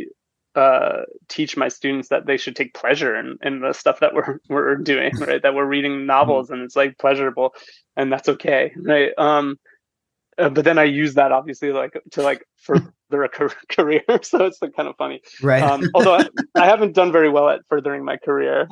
teach my students that they should take pleasure in the stuff that we're doing, right? That we're reading novels and it's like pleasurable, and that's okay, right? But then I use that obviously to further a career, so it's like kind of funny, right? Although I haven't done very well at furthering my career.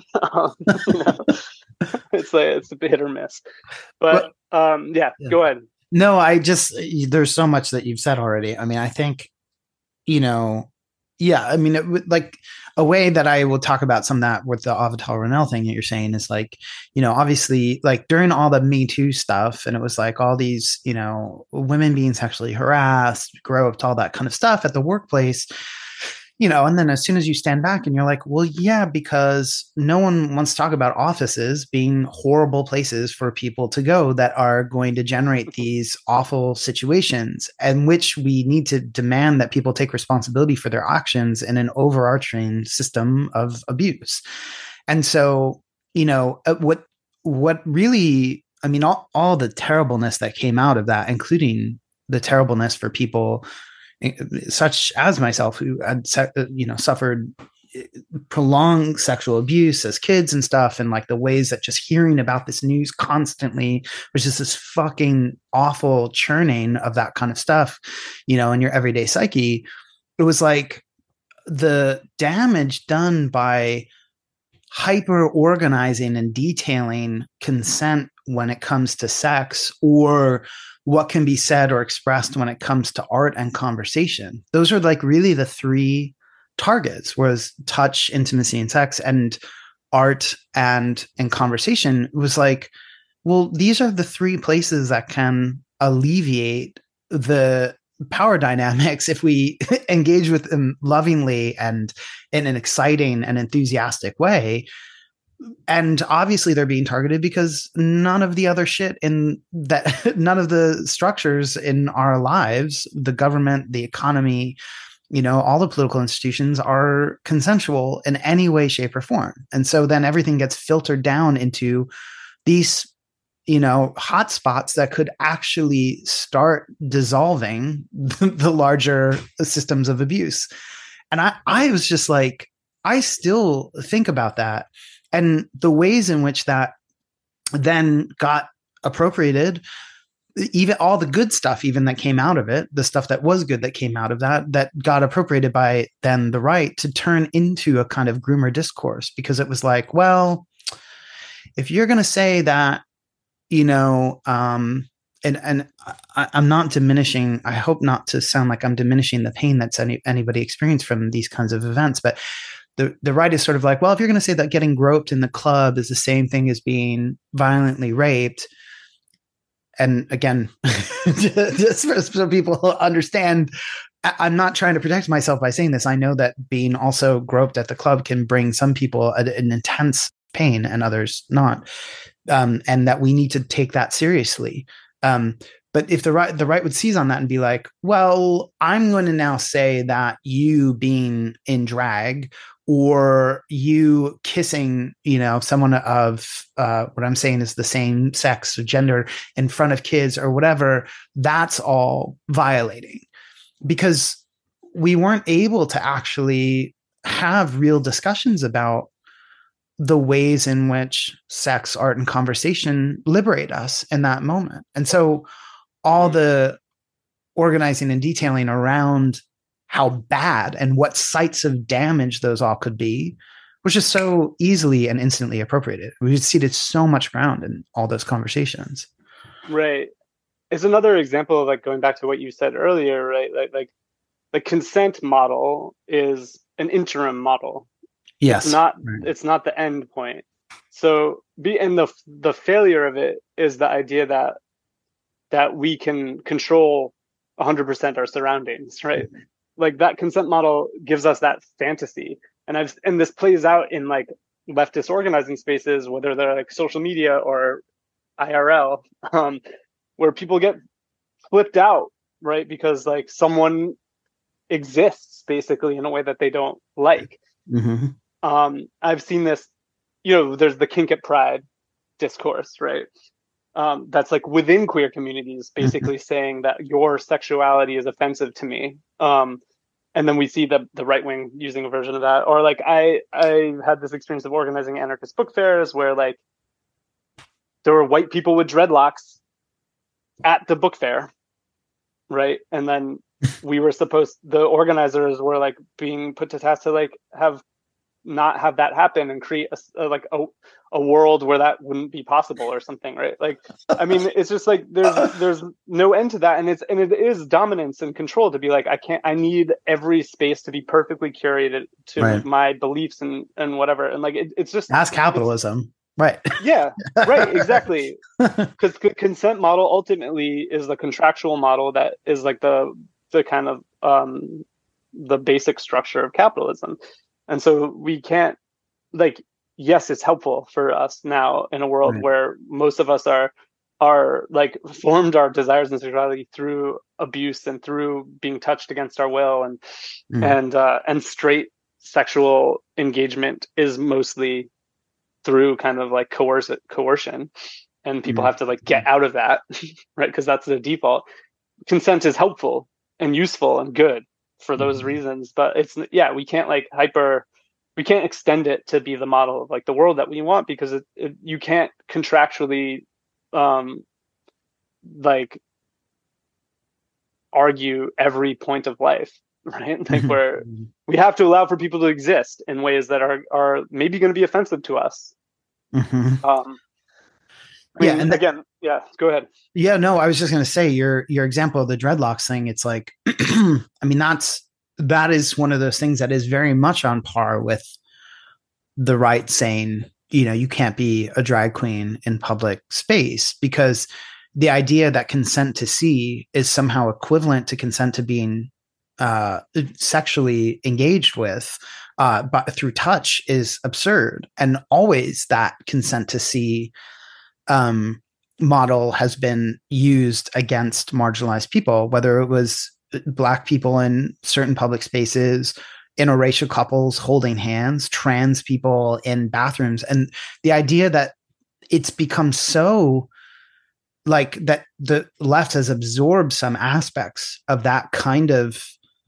It's a hit or miss. But yeah, go ahead. No, there's so much that you've said already. I mean, I think, yeah, I mean, like a way that I will talk about some of that with the Avital Ronell thing that you're saying is like, obviously like during all the Me Too stuff, and it was like all these, women being sexually harassed, grow up to all that kind of stuff at the workplace, and then as soon as you stand back and you're like, well, yeah, because no one wants to talk about offices being horrible places for people to go that are going to generate these awful situations, and which we need to demand that people take responsibility for their actions in an overarching system of abuse. And so, what really I mean, all the terribleness that came out of that, including the terribleness for people such as myself who had suffered prolonged sexual abuse as kids and stuff, and like the ways that just hearing about this news constantly was just this fucking awful churning of that kind of stuff, in your everyday psyche. It was like the damage done by hyper organizing and detailing consent when it comes to sex, or what can be said or expressed when it comes to art and conversation. Those are like really the three targets, was touch, intimacy, and sex, and art and conversation. It was like, well, these are the three places that can alleviate the power dynamics if we engage with them lovingly and in an exciting and enthusiastic way. And obviously they're being targeted because none of the other shit in that, none of the structures in our lives, the government, the economy, all the political institutions are consensual in any way, shape, or form. And so then everything gets filtered down into these, hot spots that could actually start dissolving the larger systems of abuse. And I was just like, I still think about that and the ways in which that then got appropriated, even all the good stuff, even that came out of it, the stuff that was good that came out of that got appropriated by then the right to turn into a kind of groomer discourse, because it was like, well, if you're going to say that, and I'm not diminishing, I hope not to sound like I'm diminishing the pain that's anybody experienced from these kinds of events, but the right is sort of like, well, if you're going to say that getting groped in the club is the same thing as being violently raped, and again, just so people understand, I'm not trying to protect myself by saying this. I know that being also groped at the club can bring some people an intense pain and others not, and that we need to take that seriously. But if the right would seize on that and be like, well, I'm going to now say that you being in drag or you kissing, someone of what I'm saying is the same sex or gender in front of kids or whatever, that's all violating, because we weren't able to actually have real discussions about the ways in which sex, art, and conversation liberate us in that moment. And so all the organizing and detailing around how bad and what sites of damage those all could be was just so easily and instantly appropriated. We ceded so much ground in all those conversations. Right. It's another example of like going back to what you said earlier, right? Like the consent model is an interim model. Yes. It's not the end point. So the failure of it is the idea that we can control 100% our surroundings, right? Mm-hmm. Like that consent model gives us that fantasy. And this plays out in like leftist organizing spaces, whether they're like social media or IRL, where people get flipped out, right? Because like someone exists basically in a way that they don't like. Mm-hmm. I've seen this, there's the kink at pride discourse, right? That's like within queer communities, basically saying that your sexuality is offensive to me. And then we see the right wing using a version of that. Or like I had this experience of organizing anarchist book fairs where like there were white people with dreadlocks at the book fair, right? And then the organizers were like being put to task to like not have that happen and create a world where that wouldn't be possible or something, right? Like, I mean, it's just like there's no end to that, and it is dominance and control to be like, I need every space to be perfectly curated to my beliefs and whatever, and like it's just that's capitalism, right? Yeah, right, exactly. Because the consent model ultimately is the contractual model that is like the kind of the basic structure of capitalism. And so we can't, like, yes, it's helpful for us now in a world where most of us are like formed our desires and sexuality through abuse and through being touched against our will, and straight sexual engagement is mostly through kind of like coercion. and people have to like get out of that, right? Because that's the default. Consent is helpful and useful and good for those reasons, but it's we can't like we can't extend it to be the model of like the world that we want, because you can't contractually like argue every point of life, right? Like where we have to allow for people to exist in ways that are maybe going to be offensive to us. Go ahead. Yeah, no, I was just going to say your example of the dreadlocks thing. It's like, I mean, that is one of those things that is very much on par with the right saying, you know, you can't be a drag queen in public space, because the idea that consent to see is somehow equivalent to consent to being sexually engaged with but through touch is absurd. And always that consent to see model has been used against marginalized people, whether it was Black people in certain public spaces, interracial couples holding hands, trans people in bathrooms. And the idea that it's become so like that the left has absorbed some aspects of that kind of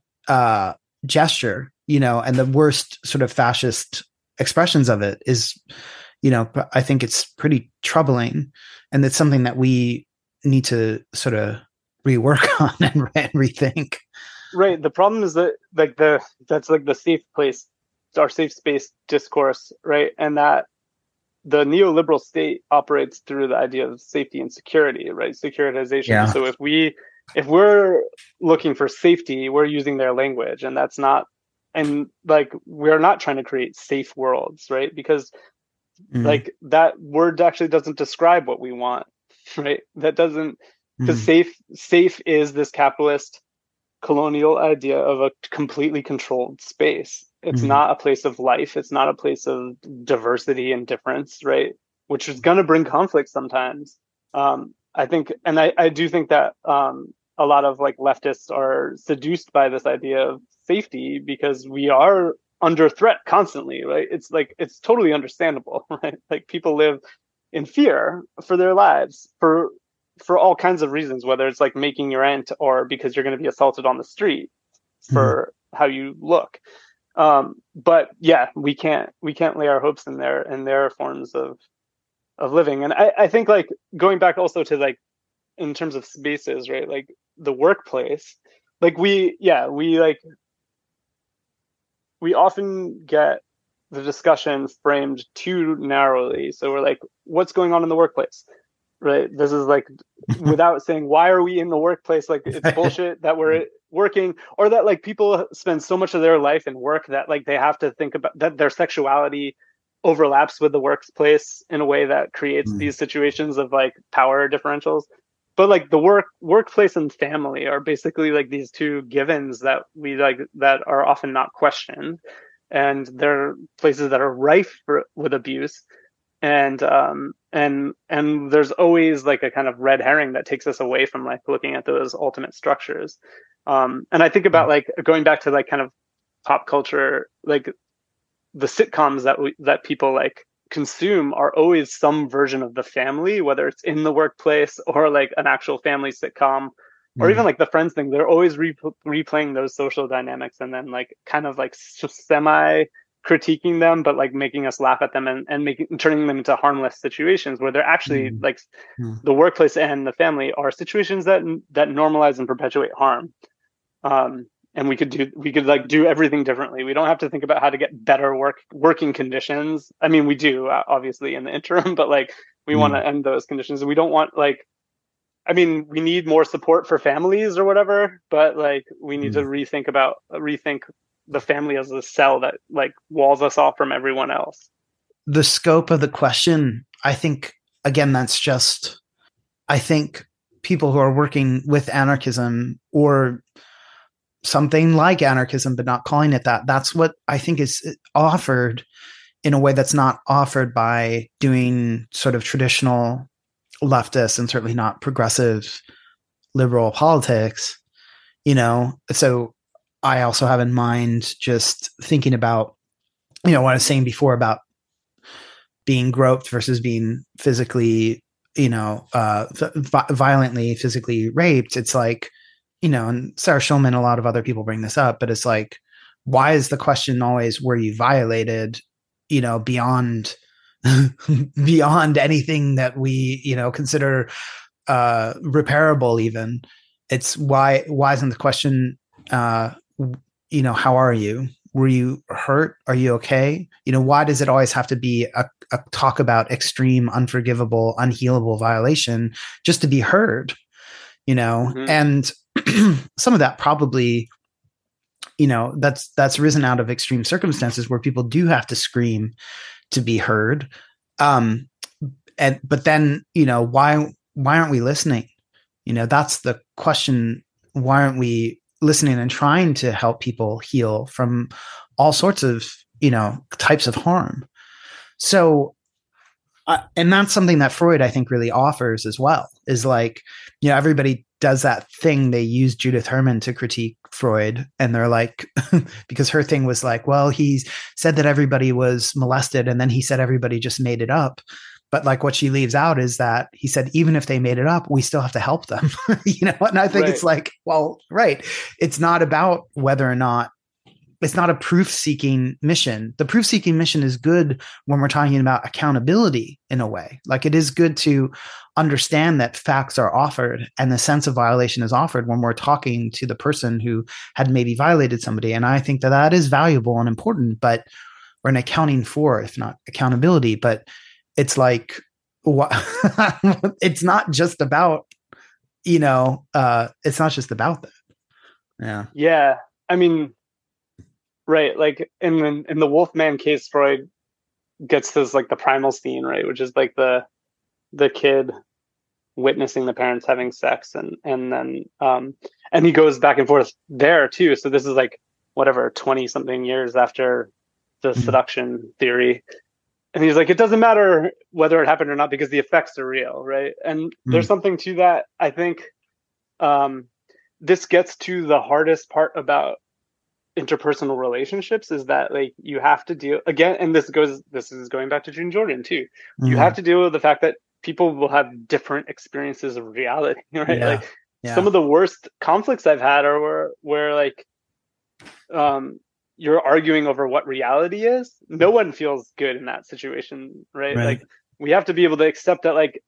gesture, you know, and the worst sort of fascist expressions of it is, you know, I think it's pretty troubling, and it's something that we need to sort of rework on and rethink. Right. The problem is that like that's like the safe place, our safe space discourse, right? And that the neoliberal state operates through the idea of safety and security, right? Securitization. Yeah. So if we're looking for safety, we're using their language, and that's not, and like we're not trying to create safe worlds, right? Because like that word actually doesn't describe what we want, right? That doesn't, because safe is this capitalist colonial idea of a completely controlled space. It's not a place of life. It's not a place of diversity and difference, right? Which is going to bring conflict sometimes. I think, and I do think that a lot of like leftists are seduced by this idea of safety because we are under threat constantly, right? It's like, it's totally understandable, right? Like people live in fear for their lives for all kinds of reasons, whether it's like making your rent or because you're going to be assaulted on the street for how you look. But yeah, we can't lay our hopes in their forms of living. And I think like going back also to like, in terms of spaces, right? Like the workplace, like we often get the discussion framed too narrowly. So we're like, what's going on in the workplace? Right. This is like, without saying, why are we in the workplace? Like it's bullshit that we're working, or that like people spend so much of their life in work that like they have to think about that their sexuality overlaps with the workplace in a way that creates these situations of like power differentials. But like the workplace and family are basically like these two givens that we like that are often not questioned, and they're places that are rife with abuse. And there's always like a kind of red herring that takes us away from like looking at those ultimate structures. And I think about like going back to like kind of pop culture, like the sitcoms that people like consume are always some version of the family, whether it's in the workplace or like an actual family sitcom, or even like the Friends thing. They're always replaying those social dynamics and then like kind of like semi critiquing them, but like making us laugh at them and turning them into harmless situations where they're actually like the workplace and the family are situations that normalize and perpetuate harm. And we could like do everything differently. We don't have to think about how to get better working conditions. I mean, we do obviously in the interim, but like we want to end those conditions. We don't want like, I mean, we need more support for families or whatever, but like we need to rethink the family as a cell that like walls us off from everyone else. The scope of the question, I think, again, I think people who are working with anarchism or something like anarchism, but not calling it that, that's what I think is offered in a way that's not offered by doing sort of traditional leftist and certainly not progressive liberal politics, you know? So I also have in mind just thinking about, you know, what I was saying before about being groped versus being physically violently physically raped, it's like, and Sarah Schulman, a lot of other people bring this up, but it's like, why is the question always, were you violated, beyond beyond anything that we, consider repairable even? It's why isn't the question, how are you? Were you hurt? Are you okay? Why does it always have to be a talk about extreme, unforgivable, unhealable violation just to be heard? Mm-hmm. And some of that probably, that's risen out of extreme circumstances where people do have to scream to be heard. But then, why aren't we listening? That's the question. Why aren't we listening and trying to help people heal from all sorts of, types of harm? So, and that's something that Freud, I think, really offers as well, is like, everybody does that thing. They use Judith Herman to critique Freud, and they're like, because her thing was like, well, he said that everybody was molested, and then he said everybody just made it up. But like what she leaves out is that he said, even if they made it up, we still have to help them. And I think Right. it's like, well, right. It's not about whether or not, it's not a proof seeking mission. The proof seeking mission is good when we're talking about accountability in a way. Like, it is good to understand that facts are offered and the sense of violation is offered when we're talking to the person who had maybe violated somebody. And I think that that is valuable and important, but we're an accounting for, if not accountability. But it's like, what? It's not just about, it's not just about that. Yeah. Yeah. I mean, right. Like in the Wolfman case, Freud gets this like the primal scene, right, which is like the kid witnessing the parents having sex, and then and he goes back and forth there too. So this is like whatever 20 something years after the Mm-hmm. seduction theory. And he's like, it doesn't matter whether it happened or not because the effects are real, right? And there's something to that. I think this gets to the hardest part about interpersonal relationships, is that like you have to deal again, and this is going back to June Jordan too. You have to deal with the fact that people will have different experiences of reality, right? Yeah. Like some of the worst conflicts I've had are where like you're arguing over what reality is. No one feels good in that situation, right? Like we have to be able to accept that like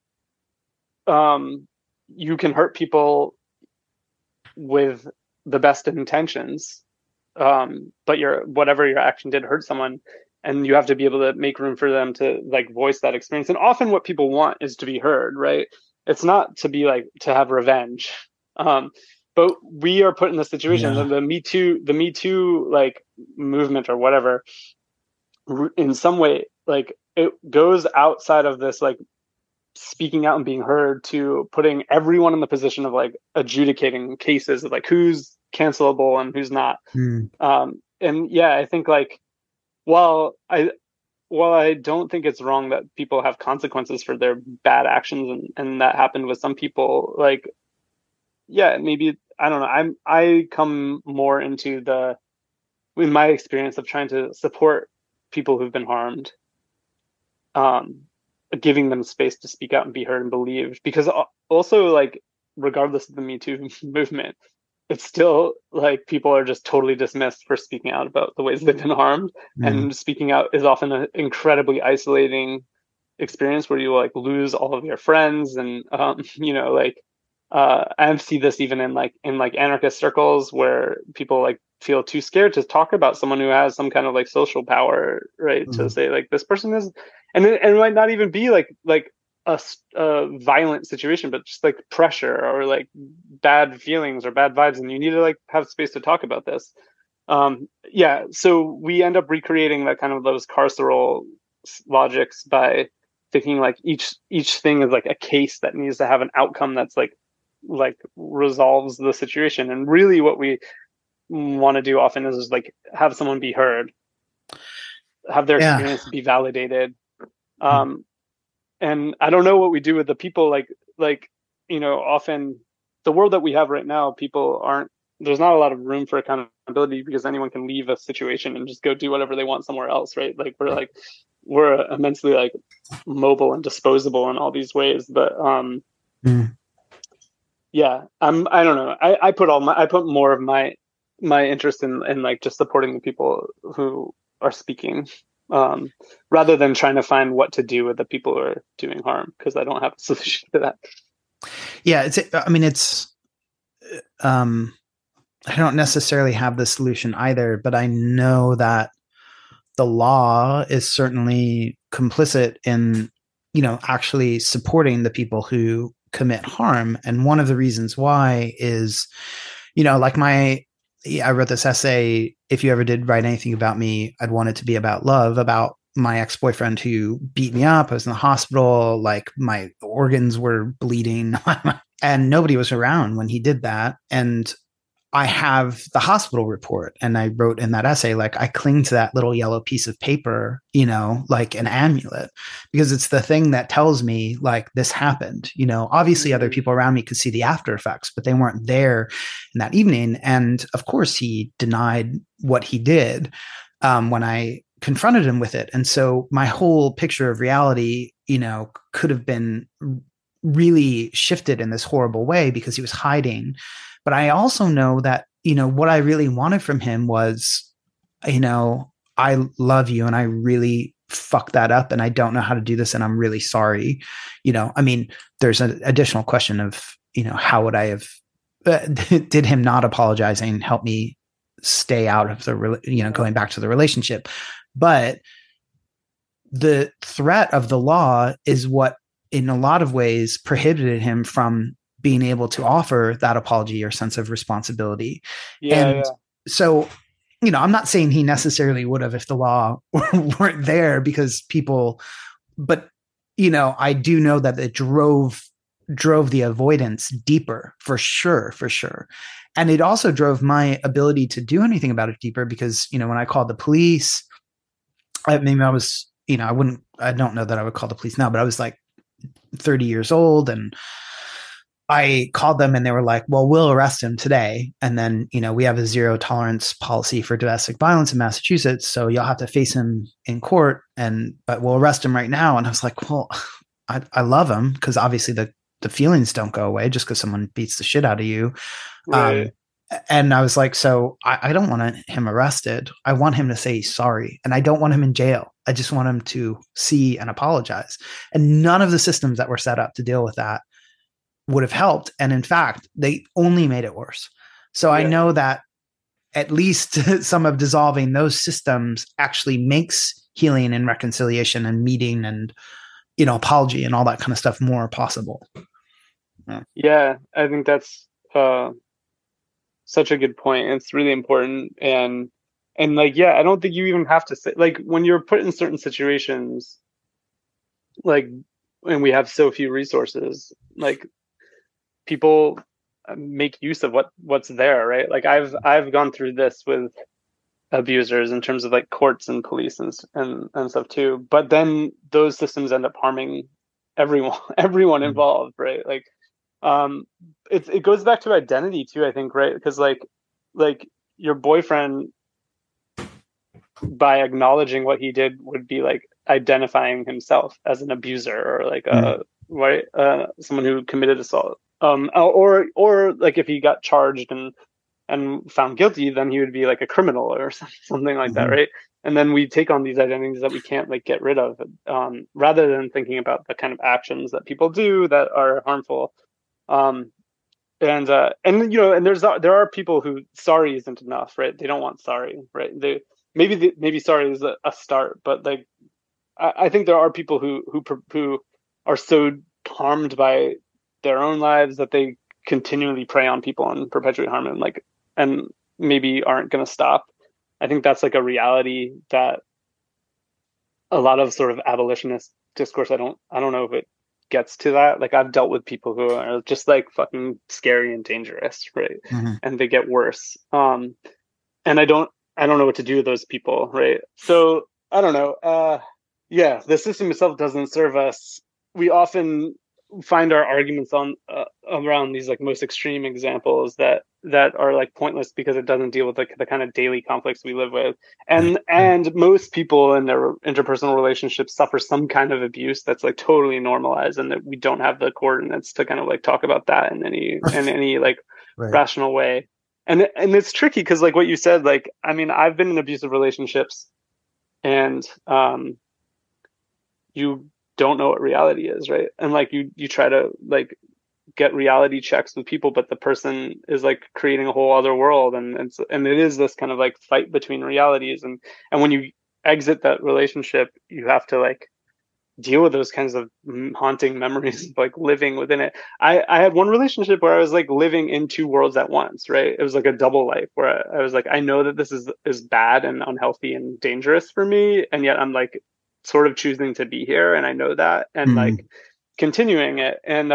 you can hurt people with the best intentions, but whatever your action did hurt someone, and you have to be able to make room for them to like voice that experience. And often what people want is to be heard, right? It's not to be like to have revenge. But we are put in the situation, the Me Too like movement or whatever, in some way, like it goes outside of this like speaking out and being heard to putting everyone in the position of like adjudicating cases of like who's cancelable and who's not. And yeah, I think like while I don't think it's wrong that people have consequences for their bad actions, and that happened with some people, like yeah, maybe I don't know. I come more into in my experience of trying to support people who've been harmed, giving them space to speak out and be heard and believed. Because also, like, regardless of the Me Too movement, it's still like people are just totally dismissed for speaking out about the ways they've been harmed. And speaking out is often an incredibly isolating experience where you like lose all of your friends, and like I see this even in like anarchist circles where people like feel too scared to talk about someone who has some kind of like social power, right? To say like this person is, and it might not even be like a violent situation, but just like pressure or like bad feelings or bad vibes, and you need to like have space to talk about this. Yeah, so we end up recreating that kind of those carceral logics by thinking like each thing is like a case that needs to have an outcome that's like resolves the situation. And really what we want to do often is like have someone be heard, have their experience be validated. And I don't know what we do with the people like often the world that we have right now, people aren't, there's not a lot of room for accountability because anyone can leave a situation and just go do whatever they want somewhere else, right? Like we're like we're immensely like mobile and disposable in all these ways. But Mm. yeah, I don't know. I put more of my interest in like just supporting the people who are speaking, um, rather than trying to find what to do with the people who are doing harm, because I don't have a solution to that. Yeah, I mean, um, I don't necessarily have the solution either, but I know that the law is certainly complicit in, actually supporting the people who commit harm. And one of the reasons why is, like I wrote this essay, If You Ever Did Write Anything About Me, I'd Want It to Be About Love, about my ex-boyfriend who beat me up. I was in the hospital, like my organs were bleeding and nobody was around when he did that. And I have the hospital report, and I wrote in that essay, like, I cling to that little yellow piece of paper, like an amulet, because it's the thing that tells me, like, this happened. Obviously other people around me could see the after effects, but they weren't there in that evening. And of course he denied what he did, when I confronted him with it. And so my whole picture of reality, could have been really shifted in this horrible way because he was hiding. But I also know that, what I really wanted from him was, I love you and I really fucked that up and I don't know how to do this and I'm really sorry. I mean, there's an additional question of, how would I have, did him not apologizing help me stay out of the, going back to the relationship? But the threat of the law is what, in a lot of ways, prohibited him from being able to offer that apology or sense of responsibility. And so, I'm not saying he necessarily would have if the law weren't there, because but I do know that it drove the avoidance deeper, for sure. And it also drove my ability to do anything about it deeper, because, when I called the police, I was, I don't know that I would call the police now, but I was like 30 years old, and I called them and they were like, well, we'll arrest him today. And then, we have a zero tolerance policy for domestic violence in Massachusetts. So you'll have to face him in court, but we'll arrest him right now. And I was like, well, I love him, because obviously the feelings don't go away just because someone beats the shit out of you. Right. And I was like, so I don't want him arrested. I want him to say he's sorry. And I don't want him in jail. I just want him to see and apologize. And none of the systems that were set up to deal with that would have helped. And in fact, they only made it worse. So I know that at least some of dissolving those systems actually makes healing and reconciliation and meeting and, apology and all that kind of stuff more possible. Yeah, I think that's such a good point. It's really important. And like, yeah, I don't think you even have to say, like, when you're put in certain situations, like, and we have so few resources, like, people make use of what's there, right? Like, I've gone through this with abusers in terms of like courts and police and stuff too. But then those systems end up harming everyone involved, right? Like, it goes back to identity too, I think, right? Because like your boyfriend, by acknowledging what he did, would be like identifying himself as an abuser, or like someone who committed assault. Or like if he got charged and found guilty, then he would be like a criminal or something like that, right? And then we take on these identities that we can't like get rid of, rather than thinking about the kind of actions that people do that are harmful. And there are people who sorry isn't enough, right? They don't want sorry, right? Maybe sorry is a start, but like I think there are people who are so harmed by their own lives that they continually prey on people and perpetuate harm, and maybe aren't going to stop. I think that's like a reality that a lot of sort of abolitionist discourse, I don't know if it gets to that. Like, I've dealt with people who are just like fucking scary and dangerous, right? And they get worse. And I don't know what to do with those people, right? So I don't know. Yeah, the system itself doesn't serve us. We often find our arguments on around these like most extreme examples that are like pointless because it doesn't deal with like the kind of daily conflicts we live with. Right. And most people in their interpersonal relationships suffer some kind of abuse that's like totally normalized, and that we don't have the coordinates to kind of like talk about that in any like Right. rational way. And it's tricky because like what you said, like I mean, I've been in abusive relationships, and you don't know what reality is, right? And like you try to like get reality checks with people, but the person is like creating a whole other world, and it is this kind of like fight between realities, and when you exit that relationship, you have to like deal with those kinds of haunting memories of like living within it. I had one relationship where I was like living in two worlds at once, right? It was like a double life where I was like, I know that this is bad and unhealthy and dangerous for me, and yet I'm like sort of choosing to be here, and I know that, and like continuing it. And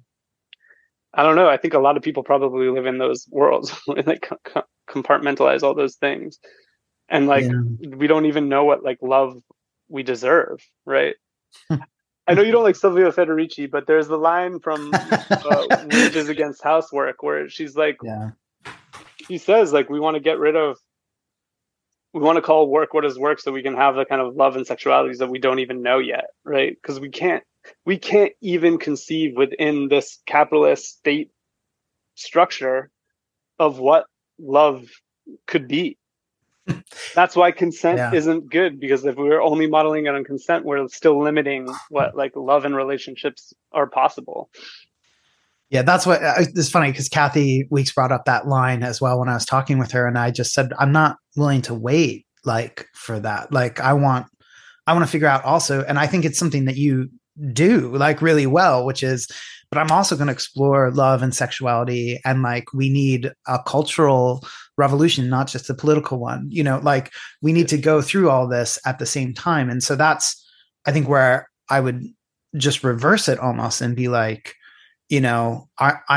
I don't know, I think a lot of people probably live in those worlds and like compartmentalize all those things, and like Yeah. we don't even know what like love we deserve, right? I know you don't like Silvio Federici, but there's the line from Wages Against Housework where she's like, Yeah. she says like we want to get rid of, we want to call work what is work so we can have the kind of love and sexualities that we don't even know yet, right? Because we can't even conceive within this capitalist state structure of what love could be. That's why consent Yeah. isn't good, because if we're only modeling it on consent, we're still limiting what like love and relationships are possible. Yeah, that's what it's funny because Kathy Weeks brought up that line as well when I was talking with her, and I just said I'm not willing to wait like for that. Like I want to figure out also, and I think it's something that you do like really well, which is, but I'm also going to explore love and sexuality, and like we need a cultural revolution, not just a political one. You know, like we need to go through all this at the same time, and so that's I think where I would just reverse it almost and be like, you know,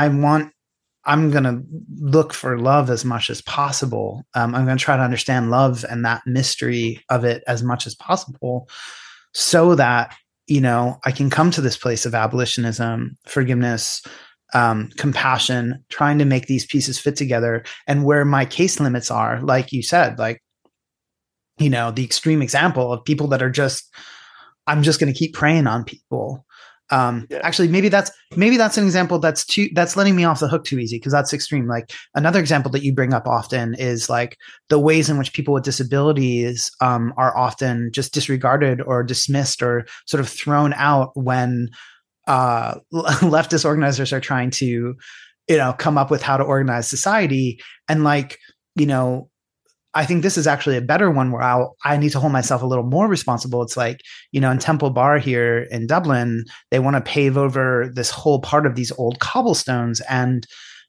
I'm going to look for love as much as possible. I'm going to try to understand love and that mystery of it as much as possible so that, you know, I can come to this place of abolitionism, forgiveness, compassion, trying to make these pieces fit together, and where my case limits are, like you said, like, you know, the extreme example of people that are just, I'm just going to keep preying on people. Actually, maybe that's an example that's letting me off the hook too easy, because that's extreme. Like another example that you bring up often is like the ways in which people with disabilities are often just disregarded or dismissed or sort of thrown out when leftist organizers are trying to, you know, come up with how to organize society. And like, you know, I think this is actually a better one where I need to hold myself a little more responsible. It's like, you know, in Temple Bar here in Dublin, they want to pave over this whole part of these old cobblestones. And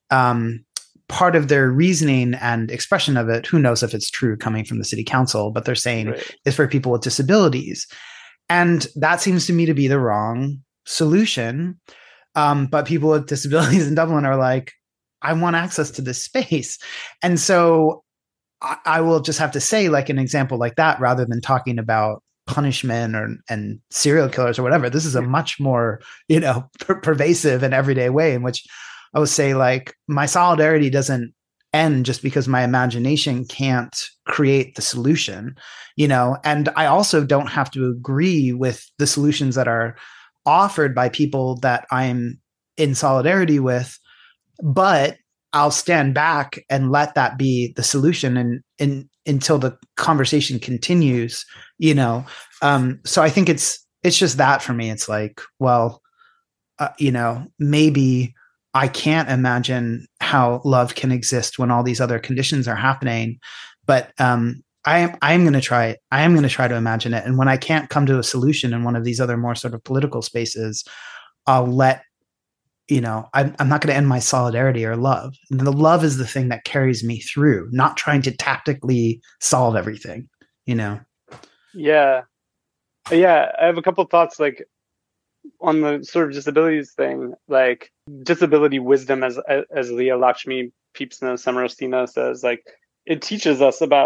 part of their reasoning and expression of it, who knows if it's true coming from the city council, but they're saying is for people with disabilities. And that seems to me to be the wrong solution. But people with disabilities in Dublin are like, I want access to this space. And so I will just have to say, like an example like that, rather than talking about punishment and serial killers or whatever. This is a much more, you know, pervasive and everyday way in which I would say, like, my solidarity doesn't end just because my imagination can't create the solution, you know. And I also don't have to agree with the solutions that are offered by people that I'm in solidarity with, but I'll stand back and let that be the solution and until the conversation continues, you know. So I think it's just that for me. It's like, well, you know, maybe I can't imagine how love can exist when all these other conditions are happening, but I am going to try. I am going to try to imagine it. And when I can't come to a solution in one of these other more sort of political spaces, I'll let, you know, I'm not going to end my solidarity or love. The love is the thing that carries me through, not trying to tactically solve everything, you know? Yeah. Yeah. I have a couple of thoughts, like on the sort of disabilities thing, like disability wisdom, as Leah Lakshmi Peepsna Samarastina says, like it teaches us about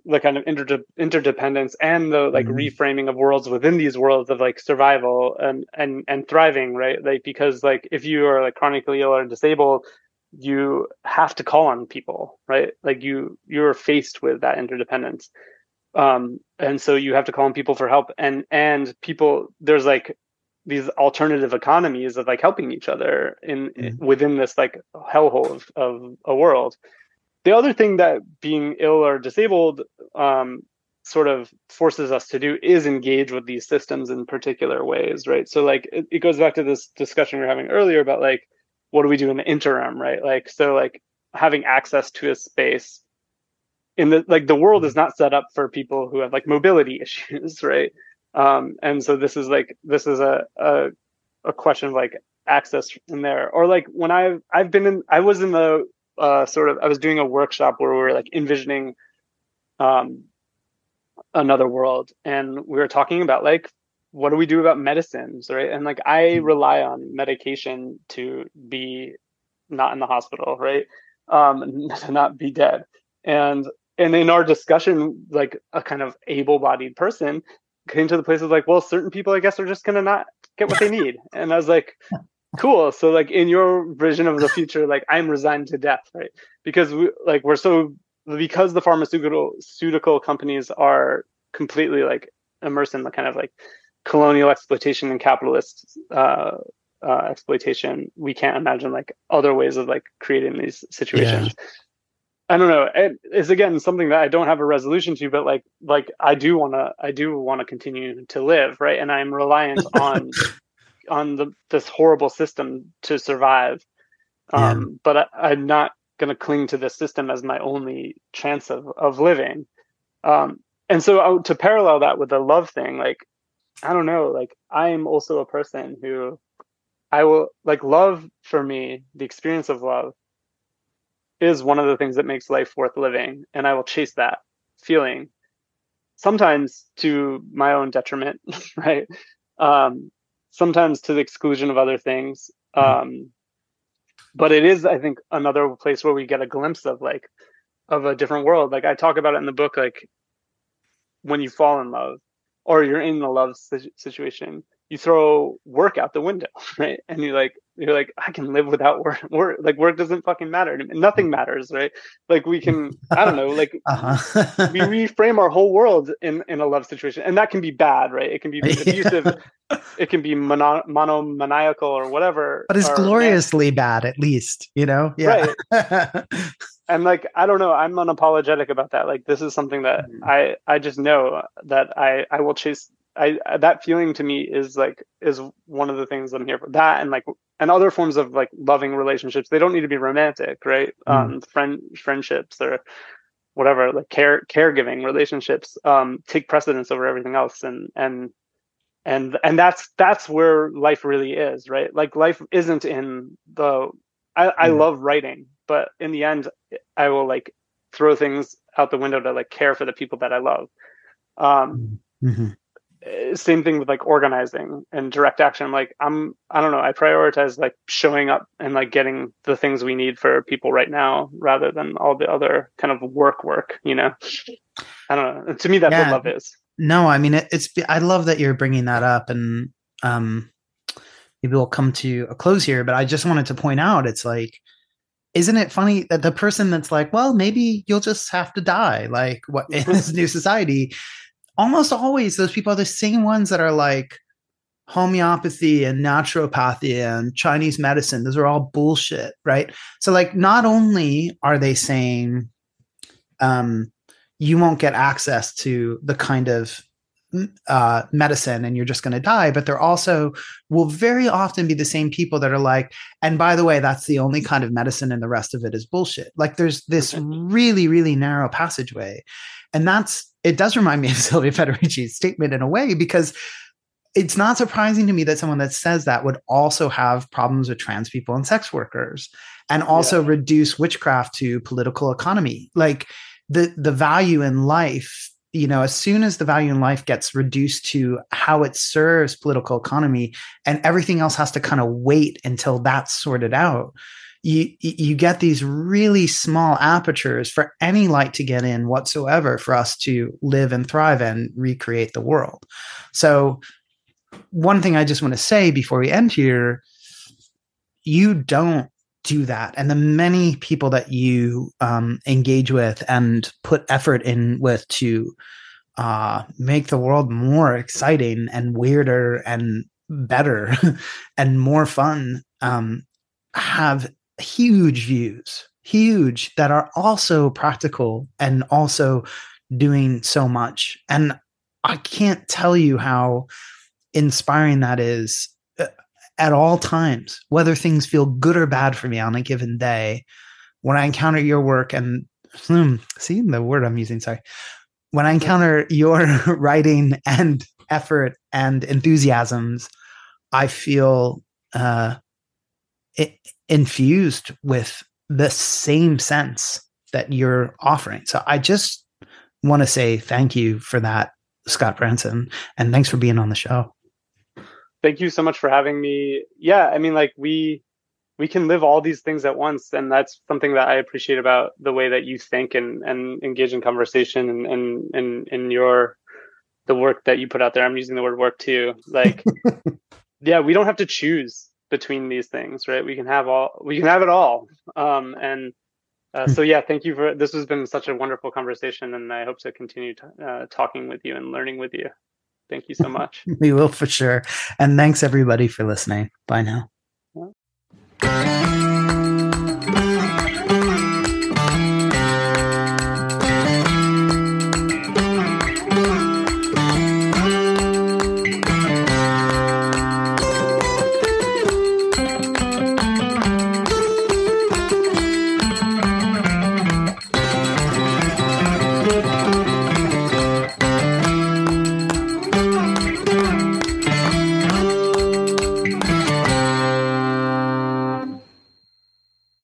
the kind of interdependence and the like Mhm. reframing of worlds within these worlds of like survival and thriving, right? Like because like if you are like chronically ill or disabled, you have to call on people, right? Like you're faced with that interdependence. And so you have to call on people for help, and people, there's like these alternative economies of like helping each other in Mhm. within this like hellhole of a world. The other thing that being ill or disabled sort of forces us to do is engage with these systems in particular ways, right? So like it goes back to this discussion we were having earlier about like what do we do in the interim, right? Like so like having access to a space in the like the world is not set up for people who have like mobility issues, right? And so this is a question of like access in there, or like when I've been in, I was in the sort of, I was doing a workshop where we were like envisioning um, another world, and we were talking about like what do we do about medicines, right? And like I rely on medication to be not in the hospital, right? To not be dead. And and in our discussion, like a kind of able-bodied person came to the place of like, well, certain people, I guess, are just gonna not get what they need. And I was like, cool. So like in your vision of the future, like I'm resigned to death, right? Because we're so, because the pharmaceutical companies are completely like immersed in the kind of like colonial exploitation and capitalist exploitation. We can't imagine like other ways of like creating these Yeah. situations. I don't know. It's again something that I don't have a resolution to, but like I do wanna continue to live, right? And I'm reliant on this horrible system to survive. Yeah. But I'm not going to cling to this system as my only chance of living. And so to parallel that with the love thing, like, I don't know, like I am also a person who I will like love for me, the experience of love is one of the things that makes life worth living. And I will chase that feeling sometimes to my own detriment, right? Um, Sometimes to the exclusion of other things. But it is, I think, another place where we get a glimpse of like of a different world. Like I talk about it in the book, like when you fall in love or you're in a love situation, you throw work out the window, right? And you're like, I can live without work. Like work doesn't fucking matter. Nothing matters, right? Like we can, I don't know, like we Uh-huh. reframe our whole world in a love situation, and that can be bad, right? It can be abusive, Yeah. it can be monomaniacal or whatever, But it's or man, gloriously bad, at least, you know? Yeah. right? And like I don't know, I'm unapologetic about that. Like this is something that I just know that I will chase. I That feeling to me is like is one of the things I'm here for. That and like and other forms of like loving relationships. They don't need to be romantic, right? Mm. Friendships or whatever, like caregiving relationships take precedence over everything else, and that's where life really is, right? Like life isn't in the I Yeah. love writing, but in the end I will like throw things out the window to like care for the people that I love. um Mhm. Same thing with like organizing and direct action. Like I don't know, I prioritize like showing up and like getting the things we need for people right now rather than all the other kind of work, you know. I don't know, and to me that's what Yeah. love is. No, I mean I love that you're bringing that up, and um maybe we'll come to a close here, but I just wanted to point out it's like, isn't it funny that the person that's like, well, maybe you'll just have to die, like what in this new society, almost always those people are the same ones that are like homeopathy and naturopathy and Chinese medicine. Those are all bullshit, right? So like not only are they saying um you won't get access to the kind of medicine and you're just going to die, but they're also will very often be the same people that are like, and by the way, that's the only kind of medicine and the rest of it is bullshit. Like there's this really, really narrow passageway. And it does remind me of Silvia Federici's statement in a way, because it's not surprising to me that someone that says that would also have problems with trans people and sex workers, and also Yeah. reduce witchcraft to political economy. Like the value in life, you know, as soon as the value in life gets reduced to how it serves political economy and everything else has to kind of wait until that's sorted out, you get these really small apertures for any light to get in whatsoever for us to live and thrive and recreate the world. So one thing I just want to say before we end here, you don't do that. And the many people that you engage with and put effort in with to make the world more exciting and weirder and better and more fun have huge views, huge, that are also practical and also doing so much. And I can't tell you how inspiring that is at all times, whether things feel good or bad for me on a given day. When I encounter your work and see the word I'm using, sorry. When I encounter your writing and effort and enthusiasms, I feel infused with the same sense that you're offering. So I just want to say thank you for that, Scott Branson, and thanks for being on the show. Thank you so much for having me. Yeah, I mean, like we can live all these things at once, and that's something that I appreciate about the way that you think and engage in conversation and your the work that you put out there. I'm using the word work too. Like, yeah, we don't have to choose between these things, right? We can have it all. So yeah, thank you for this. Has been such a wonderful conversation, and I hope to continue talking with you and learning with you. Thank you so much. We will for sure. And thanks everybody for listening. Bye now.